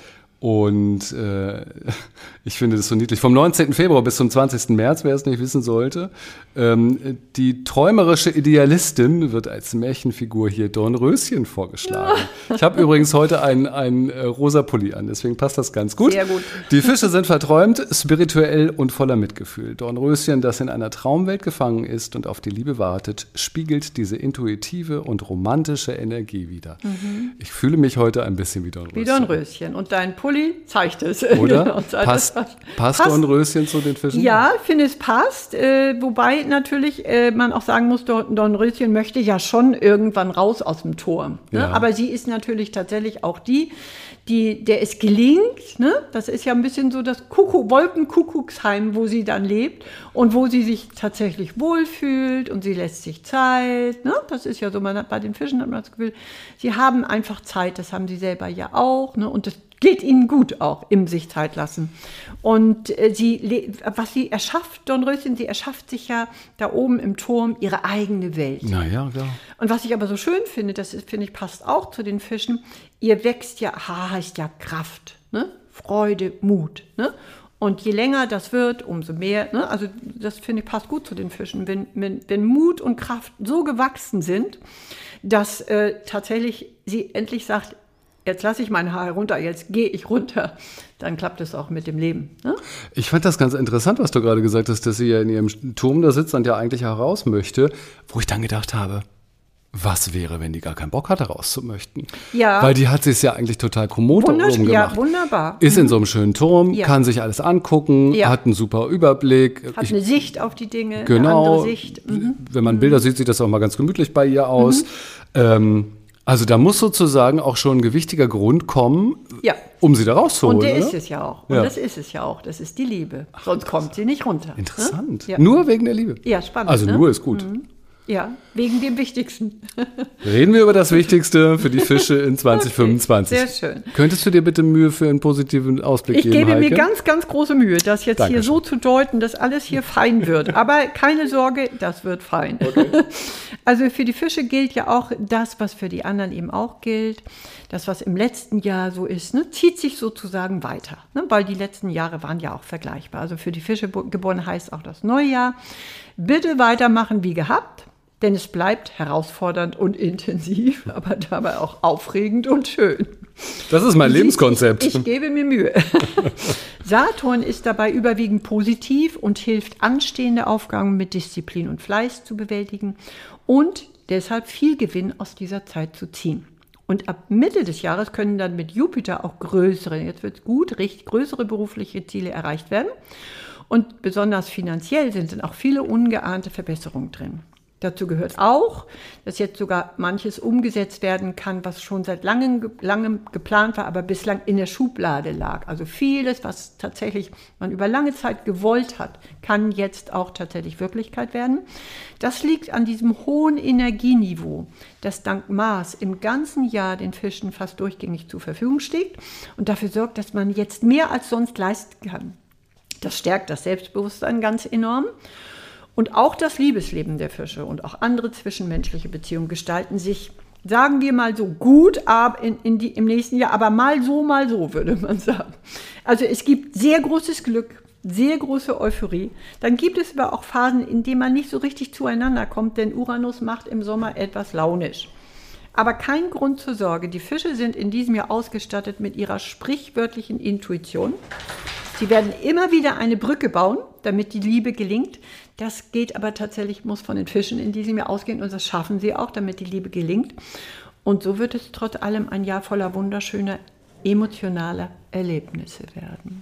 Und äh, ich finde das so niedlich. Vom neunzehnten Februar bis zum zwanzigsten März, wer es nicht wissen sollte, ähm, die träumerische Idealistin wird als Märchenfigur hier Dornröschen vorgeschlagen. Ja. Ich habe übrigens heute einen, einen äh, rosa Pulli an, deswegen passt das ganz gut. Sehr gut. Die Fische sind verträumt, spirituell und voller Mitgefühl. Dornröschen, das in einer Traumwelt gefangen ist und auf die Liebe wartet, spiegelt diese intuitive und romantische Energie wider. Mhm. Ich fühle mich heute ein bisschen wie Dornröschen. Wie Dornröschen. Und dein Pulli zeigt es. Oder? Passt, passt, passt Dornröschen zu den Fischen? Ja, ich finde, es passt. Äh, wobei natürlich äh, man auch sagen muss, Dornröschen möchte ja schon irgendwann raus aus dem Tor. Ne? Ja. Aber sie ist natürlich tatsächlich auch die, die, der es gelingt. Ne? Das ist ja ein bisschen so das Kuckuck, Wolkenkuckucksheim, wo sie dann lebt und wo sie sich tatsächlich wohlfühlt und sie lässt sich Zeit. Ne? Das ist ja so, man hat, bei den Fischen hat man das Gefühl, sie haben einfach Zeit, das haben sie selber ja auch. Ne? Und das geht ihnen gut auch, im sich Zeit lassen. Und äh, sie, was sie erschafft, Dornröschen, sie erschafft sich ja da oben im Turm ihre eigene Welt. Naja, klar. Und was ich aber so schön finde, das ist, finde ich, passt auch zu den Fischen, ihr wächst ja, H heißt ja Kraft, ne? Freude, Mut, ne? Und je länger das wird, umso mehr, ne? Also das finde ich passt gut zu den Fischen, wenn, wenn, wenn Mut und Kraft so gewachsen sind, dass äh, tatsächlich sie endlich sagt, jetzt lasse ich meine Haare runter, jetzt gehe ich runter, dann klappt es auch mit dem Leben. Ne? Ich fand das ganz interessant, was du gerade gesagt hast, dass sie ja in ihrem Turm da sitzt und ja eigentlich heraus möchte, wo ich dann gedacht habe, was wäre, wenn die gar keinen Bock hatte, raus zu möchten? Ja. Weil die hat sich ja eigentlich total kommod da oben gemacht. Ja, wunderbar. Ist in so einem schönen Turm, ja. kann sich alles angucken, ja. hat einen super Überblick. Hat ich, eine Sicht auf die Dinge, genau, eine andere Sicht. Mhm. Wenn man Bilder sieht, sieht das auch mal ganz gemütlich bei ihr aus. Mhm. Ähm, also da muss sozusagen auch schon ein gewichtiger Grund kommen, ja. um sie da rauszuholen. Und der oder? ist es ja auch. Und ja. das ist es ja auch. Das ist die Liebe. Sonst kommt sie nicht runter. Interessant. Ne? Ja. Nur wegen der Liebe. Ja, spannend. Also ne? nur ist gut. Mhm. Ja, wegen dem Wichtigsten. Reden wir über das Wichtigste für die Fische in zwanzig fünfundzwanzig. Okay, sehr schön. Könntest du dir bitte Mühe für einen positiven Ausblick ich geben, Ich gebe Heike? mir ganz, ganz große Mühe, das jetzt Dankeschön. hier so zu deuten, dass alles hier fein wird. Aber keine Sorge, das wird fein. Okay. Also für die Fische gilt ja auch das, was für die anderen eben auch gilt. Das, was im letzten Jahr so ist, ne, zieht sich sozusagen weiter. Ne, weil die letzten Jahre waren ja auch vergleichbar. Also für die Fische geboren heißt auch das Neujahr. Bitte weitermachen wie gehabt. Denn es bleibt herausfordernd und intensiv, aber dabei auch aufregend und schön. Das ist mein Lebenskonzept. Ich, ich gebe mir Mühe. Saturn ist dabei überwiegend positiv und hilft, anstehende Aufgaben mit Disziplin und Fleiß zu bewältigen und deshalb viel Gewinn aus dieser Zeit zu ziehen. Und ab Mitte des Jahres können dann mit Jupiter auch größere, jetzt wird es gut, richtig größere berufliche Ziele erreicht werden. Und besonders finanziell sind dann auch viele ungeahnte Verbesserungen drin. Dazu gehört auch, dass jetzt sogar manches umgesetzt werden kann, was schon seit langem, langem geplant war, aber bislang in der Schublade lag. Also vieles, was tatsächlich man über lange Zeit gewollt hat, kann jetzt auch tatsächlich Wirklichkeit werden. Das liegt an diesem hohen Energieniveau, das dank Mars im ganzen Jahr den Fischen fast durchgängig zur Verfügung steht und dafür sorgt, dass man jetzt mehr als sonst leisten kann. Das stärkt das Selbstbewusstsein ganz enorm. Und auch das Liebesleben der Fische und auch andere zwischenmenschliche Beziehungen gestalten sich, sagen wir mal so, gut ab in, in die, im nächsten Jahr, aber mal so, mal so, würde man sagen. Also es gibt sehr großes Glück, sehr große Euphorie. Dann gibt es aber auch Phasen, in denen man nicht so richtig zueinander kommt, denn Uranus macht im Sommer etwas launisch. Aber kein Grund zur Sorge. Die Fische sind in diesem Jahr ausgestattet mit ihrer sprichwörtlichen Intuition. Sie werden immer wieder eine Brücke bauen, damit die Liebe gelingt. Das geht aber tatsächlich, muss von den Fischen in diesem Jahr ausgehen und das schaffen sie auch, damit die Liebe gelingt. Und so wird es trotz allem ein Jahr voller wunderschöner, emotionaler Erlebnisse werden.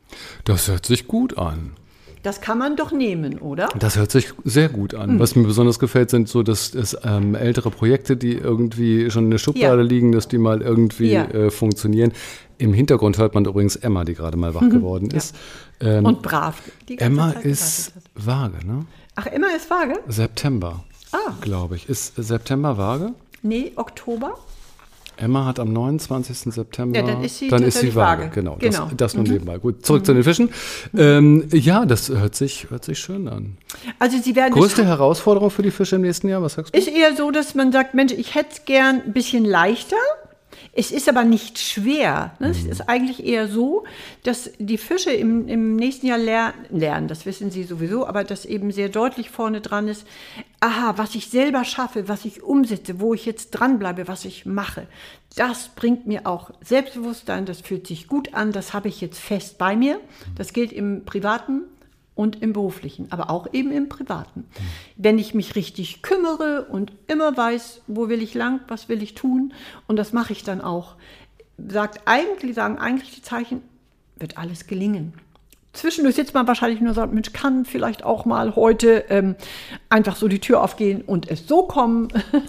Das hört sich gut an. Das kann man doch nehmen, oder? Das hört sich sehr gut an. Mhm. Was mir besonders gefällt, sind so, dass, dass ähm, ältere Projekte, die irgendwie schon in der Schublade ja. liegen, dass die mal irgendwie ja. äh, funktionieren. Im Hintergrund hört man übrigens Emma, die gerade mal wach geworden ja. ist. Ähm, Und brav. Die ganze Emma Zeit ist vage, ne? Ach, Emma ist vage? September, ah. glaube ich. Ist September vage? Nee, Oktober. Emma hat am neunundzwanzigsten September, ja, dann ist sie, dann ist sie vage. vage. Genau, genau. das, das nur mhm. nebenbei. Gut, zurück mhm. zu den Fischen. Ähm, ja, das hört sich, hört sich schön an. Also sie werden Größte Herausforderung für die Fische im nächsten Jahr, was sagst du? Ist eher so, dass man sagt, Mensch, ich hätte es gern ein bisschen leichter. Es ist aber nicht schwer. Ne? Mhm. Es ist eigentlich eher so, dass die Fische im, im nächsten Jahr ler- lernen, das wissen sie sowieso, aber dass eben sehr deutlich vorne dran ist, aha, was ich selber schaffe, was ich umsetze, wo ich jetzt dranbleibe, was ich mache, das bringt mir auch Selbstbewusstsein, das fühlt sich gut an, das habe ich jetzt fest bei mir. Das gilt im Privaten und im Beruflichen, aber auch eben im Privaten. Mhm. Wenn ich mich richtig kümmere und immer weiß, wo will ich lang, was will ich tun, und das mache ich dann auch, sagt eigentlich, sagen eigentlich die Zeichen, wird alles gelingen. Zwischendurch sitzt man wahrscheinlich nur und sagt, Mensch, kann vielleicht auch mal heute ähm, einfach so die Tür aufgehen und es so kommen.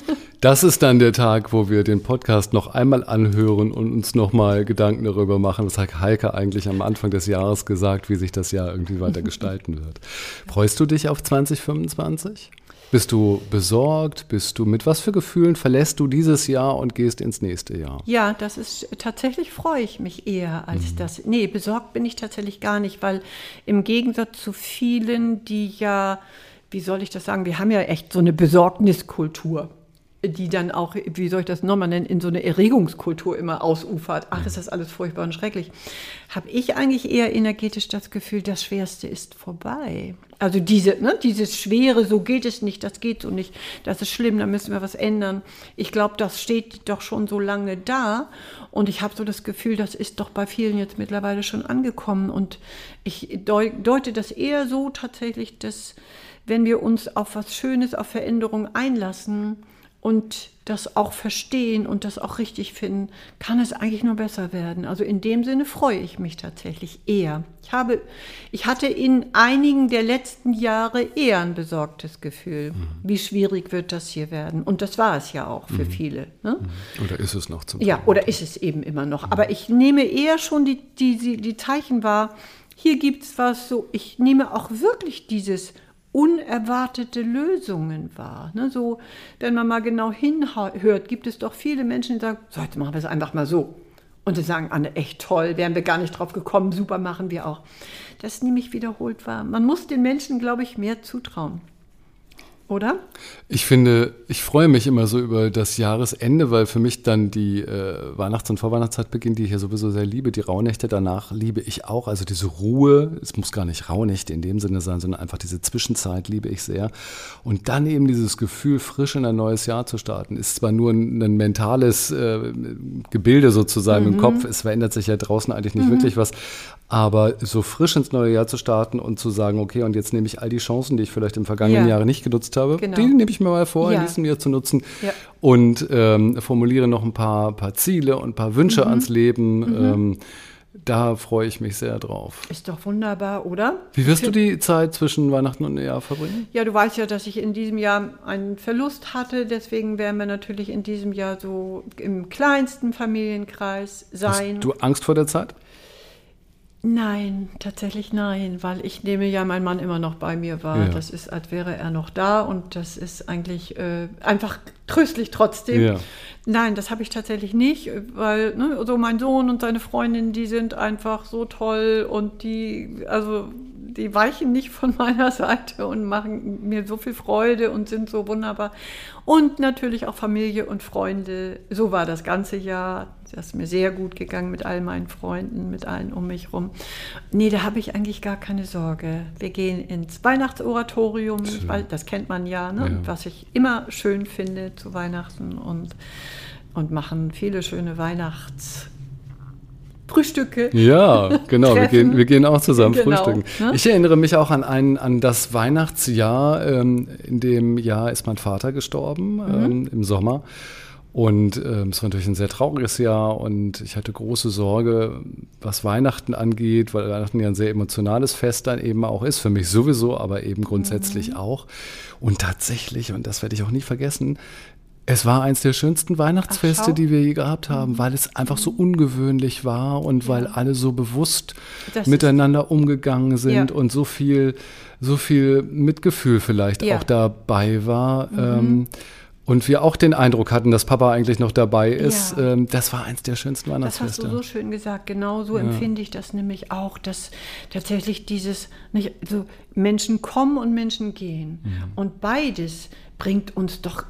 Das ist dann der Tag, wo wir den Podcast noch einmal anhören und uns nochmal Gedanken darüber machen, was hat Heike eigentlich am Anfang des Jahres gesagt, wie sich das Jahr irgendwie weiter gestalten wird. Freust du dich auf zwanzig fünfundzwanzig? Bist du besorgt? Bist du mit was für Gefühlen verlässt du dieses Jahr und gehst ins nächste Jahr? Ja, das ist tatsächlich, freue ich mich eher als mhm. das. Nee, besorgt bin ich tatsächlich gar nicht, weil im Gegensatz zu vielen, die ja, wie soll ich das sagen, wir haben ja echt so eine Besorgniskultur, die dann auch, wie soll ich das nochmal nennen, in so eine Erregungskultur immer ausufert. Ach, ist das alles furchtbar und schrecklich. Habe ich eigentlich eher energetisch das Gefühl, das Schwerste ist vorbei. Also diese, ne, dieses Schwere, so geht es nicht, das geht so nicht, das ist schlimm, da müssen wir was ändern. Ich glaube, das steht doch schon so lange da und ich habe so das Gefühl, das ist doch bei vielen jetzt mittlerweile schon angekommen und ich deute das eher so tatsächlich, dass wenn wir uns auf was Schönes, auf Veränderung einlassen, und das auch verstehen und das auch richtig finden, kann es eigentlich nur besser werden. Also in dem Sinne freue ich mich tatsächlich eher. Ich habe, ich hatte in einigen der letzten Jahre eher ein besorgtes Gefühl, mhm. wie schwierig wird das hier werden. Und das war es ja auch für mhm. viele. Ne? Oder ist es noch zum Ja, Teil? Oder ist es eben immer noch. Mhm. Aber ich nehme eher schon die, die, die, die Zeichen wahr, hier gibt es was so, ich nehme auch wirklich dieses unerwartete Lösungen wahr. Ne, so, wenn man mal genau hinhört, gibt es doch viele Menschen, die sagen, so, jetzt machen wir es einfach mal so. Und die sagen, Anne, echt toll, wären wir gar nicht drauf gekommen, super, machen wir auch. Das nehme ich wiederholt wahr. Man muss den Menschen, glaube ich, mehr zutrauen. Oder? Ich finde, ich freue mich immer so über das Jahresende, weil für mich dann die äh, Weihnachts- und Vorweihnachtszeit beginnt, die ich ja sowieso sehr liebe. Die Rauhnächte danach liebe ich auch. Also diese Ruhe, es muss gar nicht Rauhnächte in dem Sinne sein, sondern einfach diese Zwischenzeit liebe ich sehr. Und dann eben dieses Gefühl, frisch in ein neues Jahr zu starten, ist zwar nur ein, ein mentales äh, Gebilde sozusagen mhm. im Kopf, es verändert sich ja draußen eigentlich nicht mhm. wirklich was, aber so frisch ins neue Jahr zu starten und zu sagen, okay, und jetzt nehme ich all die Chancen, die ich vielleicht im vergangenen ja. Jahre nicht genutzt habe, Genau. die nehme ich mir mal vor, ja. in diesem Jahr zu nutzen ja. und ähm, formuliere noch ein paar, paar Ziele und ein paar Wünsche mhm. ans Leben. Mhm. Ähm, da freue ich mich sehr drauf. Ist doch wunderbar, oder? Wie wirst du die Zeit zwischen Weihnachten und Neujahr verbringen? Ja, du weißt ja, dass ich in diesem Jahr einen Verlust hatte. Deswegen werden wir natürlich in diesem Jahr so im kleinsten Familienkreis sein. Hast du Angst vor der Zeit? Nein, tatsächlich nein, weil ich nehme ja, mein Mann immer noch bei mir war. Ja. Das ist, als wäre er noch da und das ist eigentlich äh, einfach tröstlich trotzdem. Ja. Nein, das habe ich tatsächlich nicht, weil ne, so mein Sohn und seine Freundin, die sind einfach so toll und die, also die weichen nicht von meiner Seite und machen mir so viel Freude und sind so wunderbar. Und natürlich auch Familie und Freunde. So war das ganze Jahr. Das ist mir sehr gut gegangen mit all meinen Freunden, mit allen um mich rum. Nee, da habe ich eigentlich gar keine Sorge. Wir gehen ins Weihnachtsoratorium, weil das kennt man ja, ne? Ja. Was ich immer schön finde zu Weihnachten und, und machen viele schöne Weihnachts- Frühstücke. Ja, genau, wir gehen, wir gehen auch zusammen genau, frühstücken. Ne? Ich erinnere mich auch an, ein, an das Weihnachtsjahr. Ähm, in dem Jahr ist mein Vater gestorben, mhm. ähm, im Sommer. Und ähm, es war natürlich ein sehr trauriges Jahr und ich hatte große Sorge, was Weihnachten angeht, weil Weihnachten ja ein sehr emotionales Fest dann eben auch ist, für mich sowieso, aber eben grundsätzlich mhm. auch. Und tatsächlich, und das werde ich auch nie vergessen, es war eins der schönsten Weihnachtsfeste, Ach, die wir je gehabt haben, weil es einfach so ungewöhnlich war und ja. weil alle so bewusst das miteinander umgegangen sind ja. und so viel, so viel Mitgefühl vielleicht ja. auch dabei war. Mhm. Ähm, und wir auch den Eindruck hatten, dass Papa eigentlich noch dabei ist. Ja. Ähm, das war eins der schönsten Weihnachtsfeste. Das hast du so schön gesagt. Genau so ja. empfinde ich das nämlich auch, dass tatsächlich dieses, nicht, also Menschen kommen und Menschen gehen. Ja. Und beides bringt uns doch,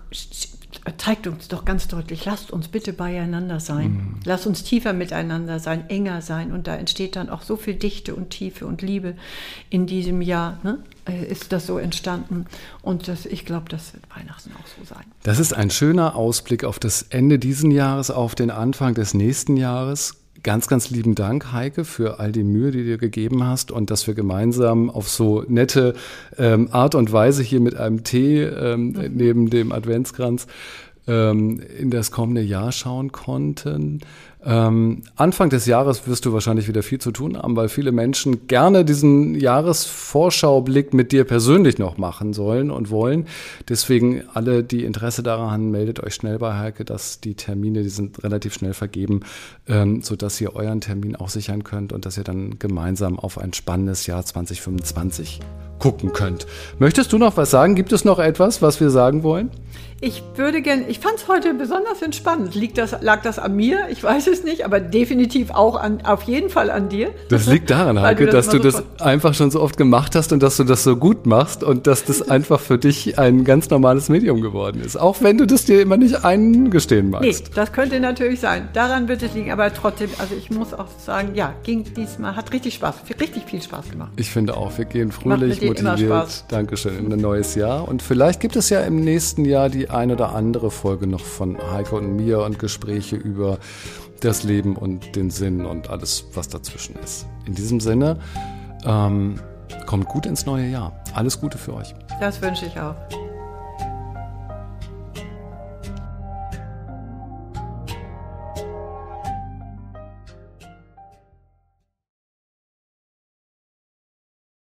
zeigt uns doch ganz deutlich, lasst uns bitte beieinander sein. Mhm. Lasst uns tiefer miteinander sein, enger sein. Und da entsteht dann auch so viel Dichte und Tiefe und Liebe in diesem Jahr, ne? Ist das so entstanden. Und das, ich glaube, das wird Weihnachten auch so sein. Das ist ein schöner Ausblick auf das Ende diesen Jahres, auf den Anfang des nächsten Jahres. Ganz, ganz lieben Dank, Heike, für all die Mühe, die du dir gegeben hast und dass wir gemeinsam auf so nette ähm, Art und Weise hier mit einem Tee ähm, mhm. neben dem Adventskranz ähm, in das kommende Jahr schauen konnten. Ähm, Anfang des Jahres wirst du wahrscheinlich wieder viel zu tun haben, weil viele Menschen gerne diesen Jahresvorschaublick mit dir persönlich noch machen sollen und wollen. Deswegen alle, die Interesse daran haben, meldet euch schnell bei Heike, dass die Termine, die sind relativ schnell vergeben, ähm, sodass ihr euren Termin auch sichern könnt und dass ihr dann gemeinsam auf ein spannendes Jahr zwanzig fünfundzwanzig gucken könnt. Möchtest du noch was sagen? Gibt es noch etwas, was wir sagen wollen? Ich würde gerne, ich fand es heute besonders entspannt. Liegt das, lag das an mir? Ich weiß es nicht, aber definitiv auch an, auf jeden Fall an dir. Das liegt daran, Heike, das dass du das einfach schon so oft gemacht hast und dass du das so gut machst und dass das einfach für dich ein ganz normales Medium geworden ist. Auch wenn du das dir immer nicht eingestehen magst. Nee, das könnte natürlich sein. Daran wird es liegen, aber trotzdem, also ich muss auch sagen, ja, ging diesmal, hat richtig Spaß, richtig viel Spaß gemacht. Ich finde auch, wir gehen fröhlich, motiviert, Dankeschön, in ein neues Jahr. Und vielleicht gibt es ja im nächsten Jahr die ein oder andere Folge noch von Heike und mir und Gespräche über das Leben und den Sinn und alles, was dazwischen ist. In diesem Sinne, ähm, kommt gut ins neue Jahr. Alles Gute für euch. Das wünsche ich auch.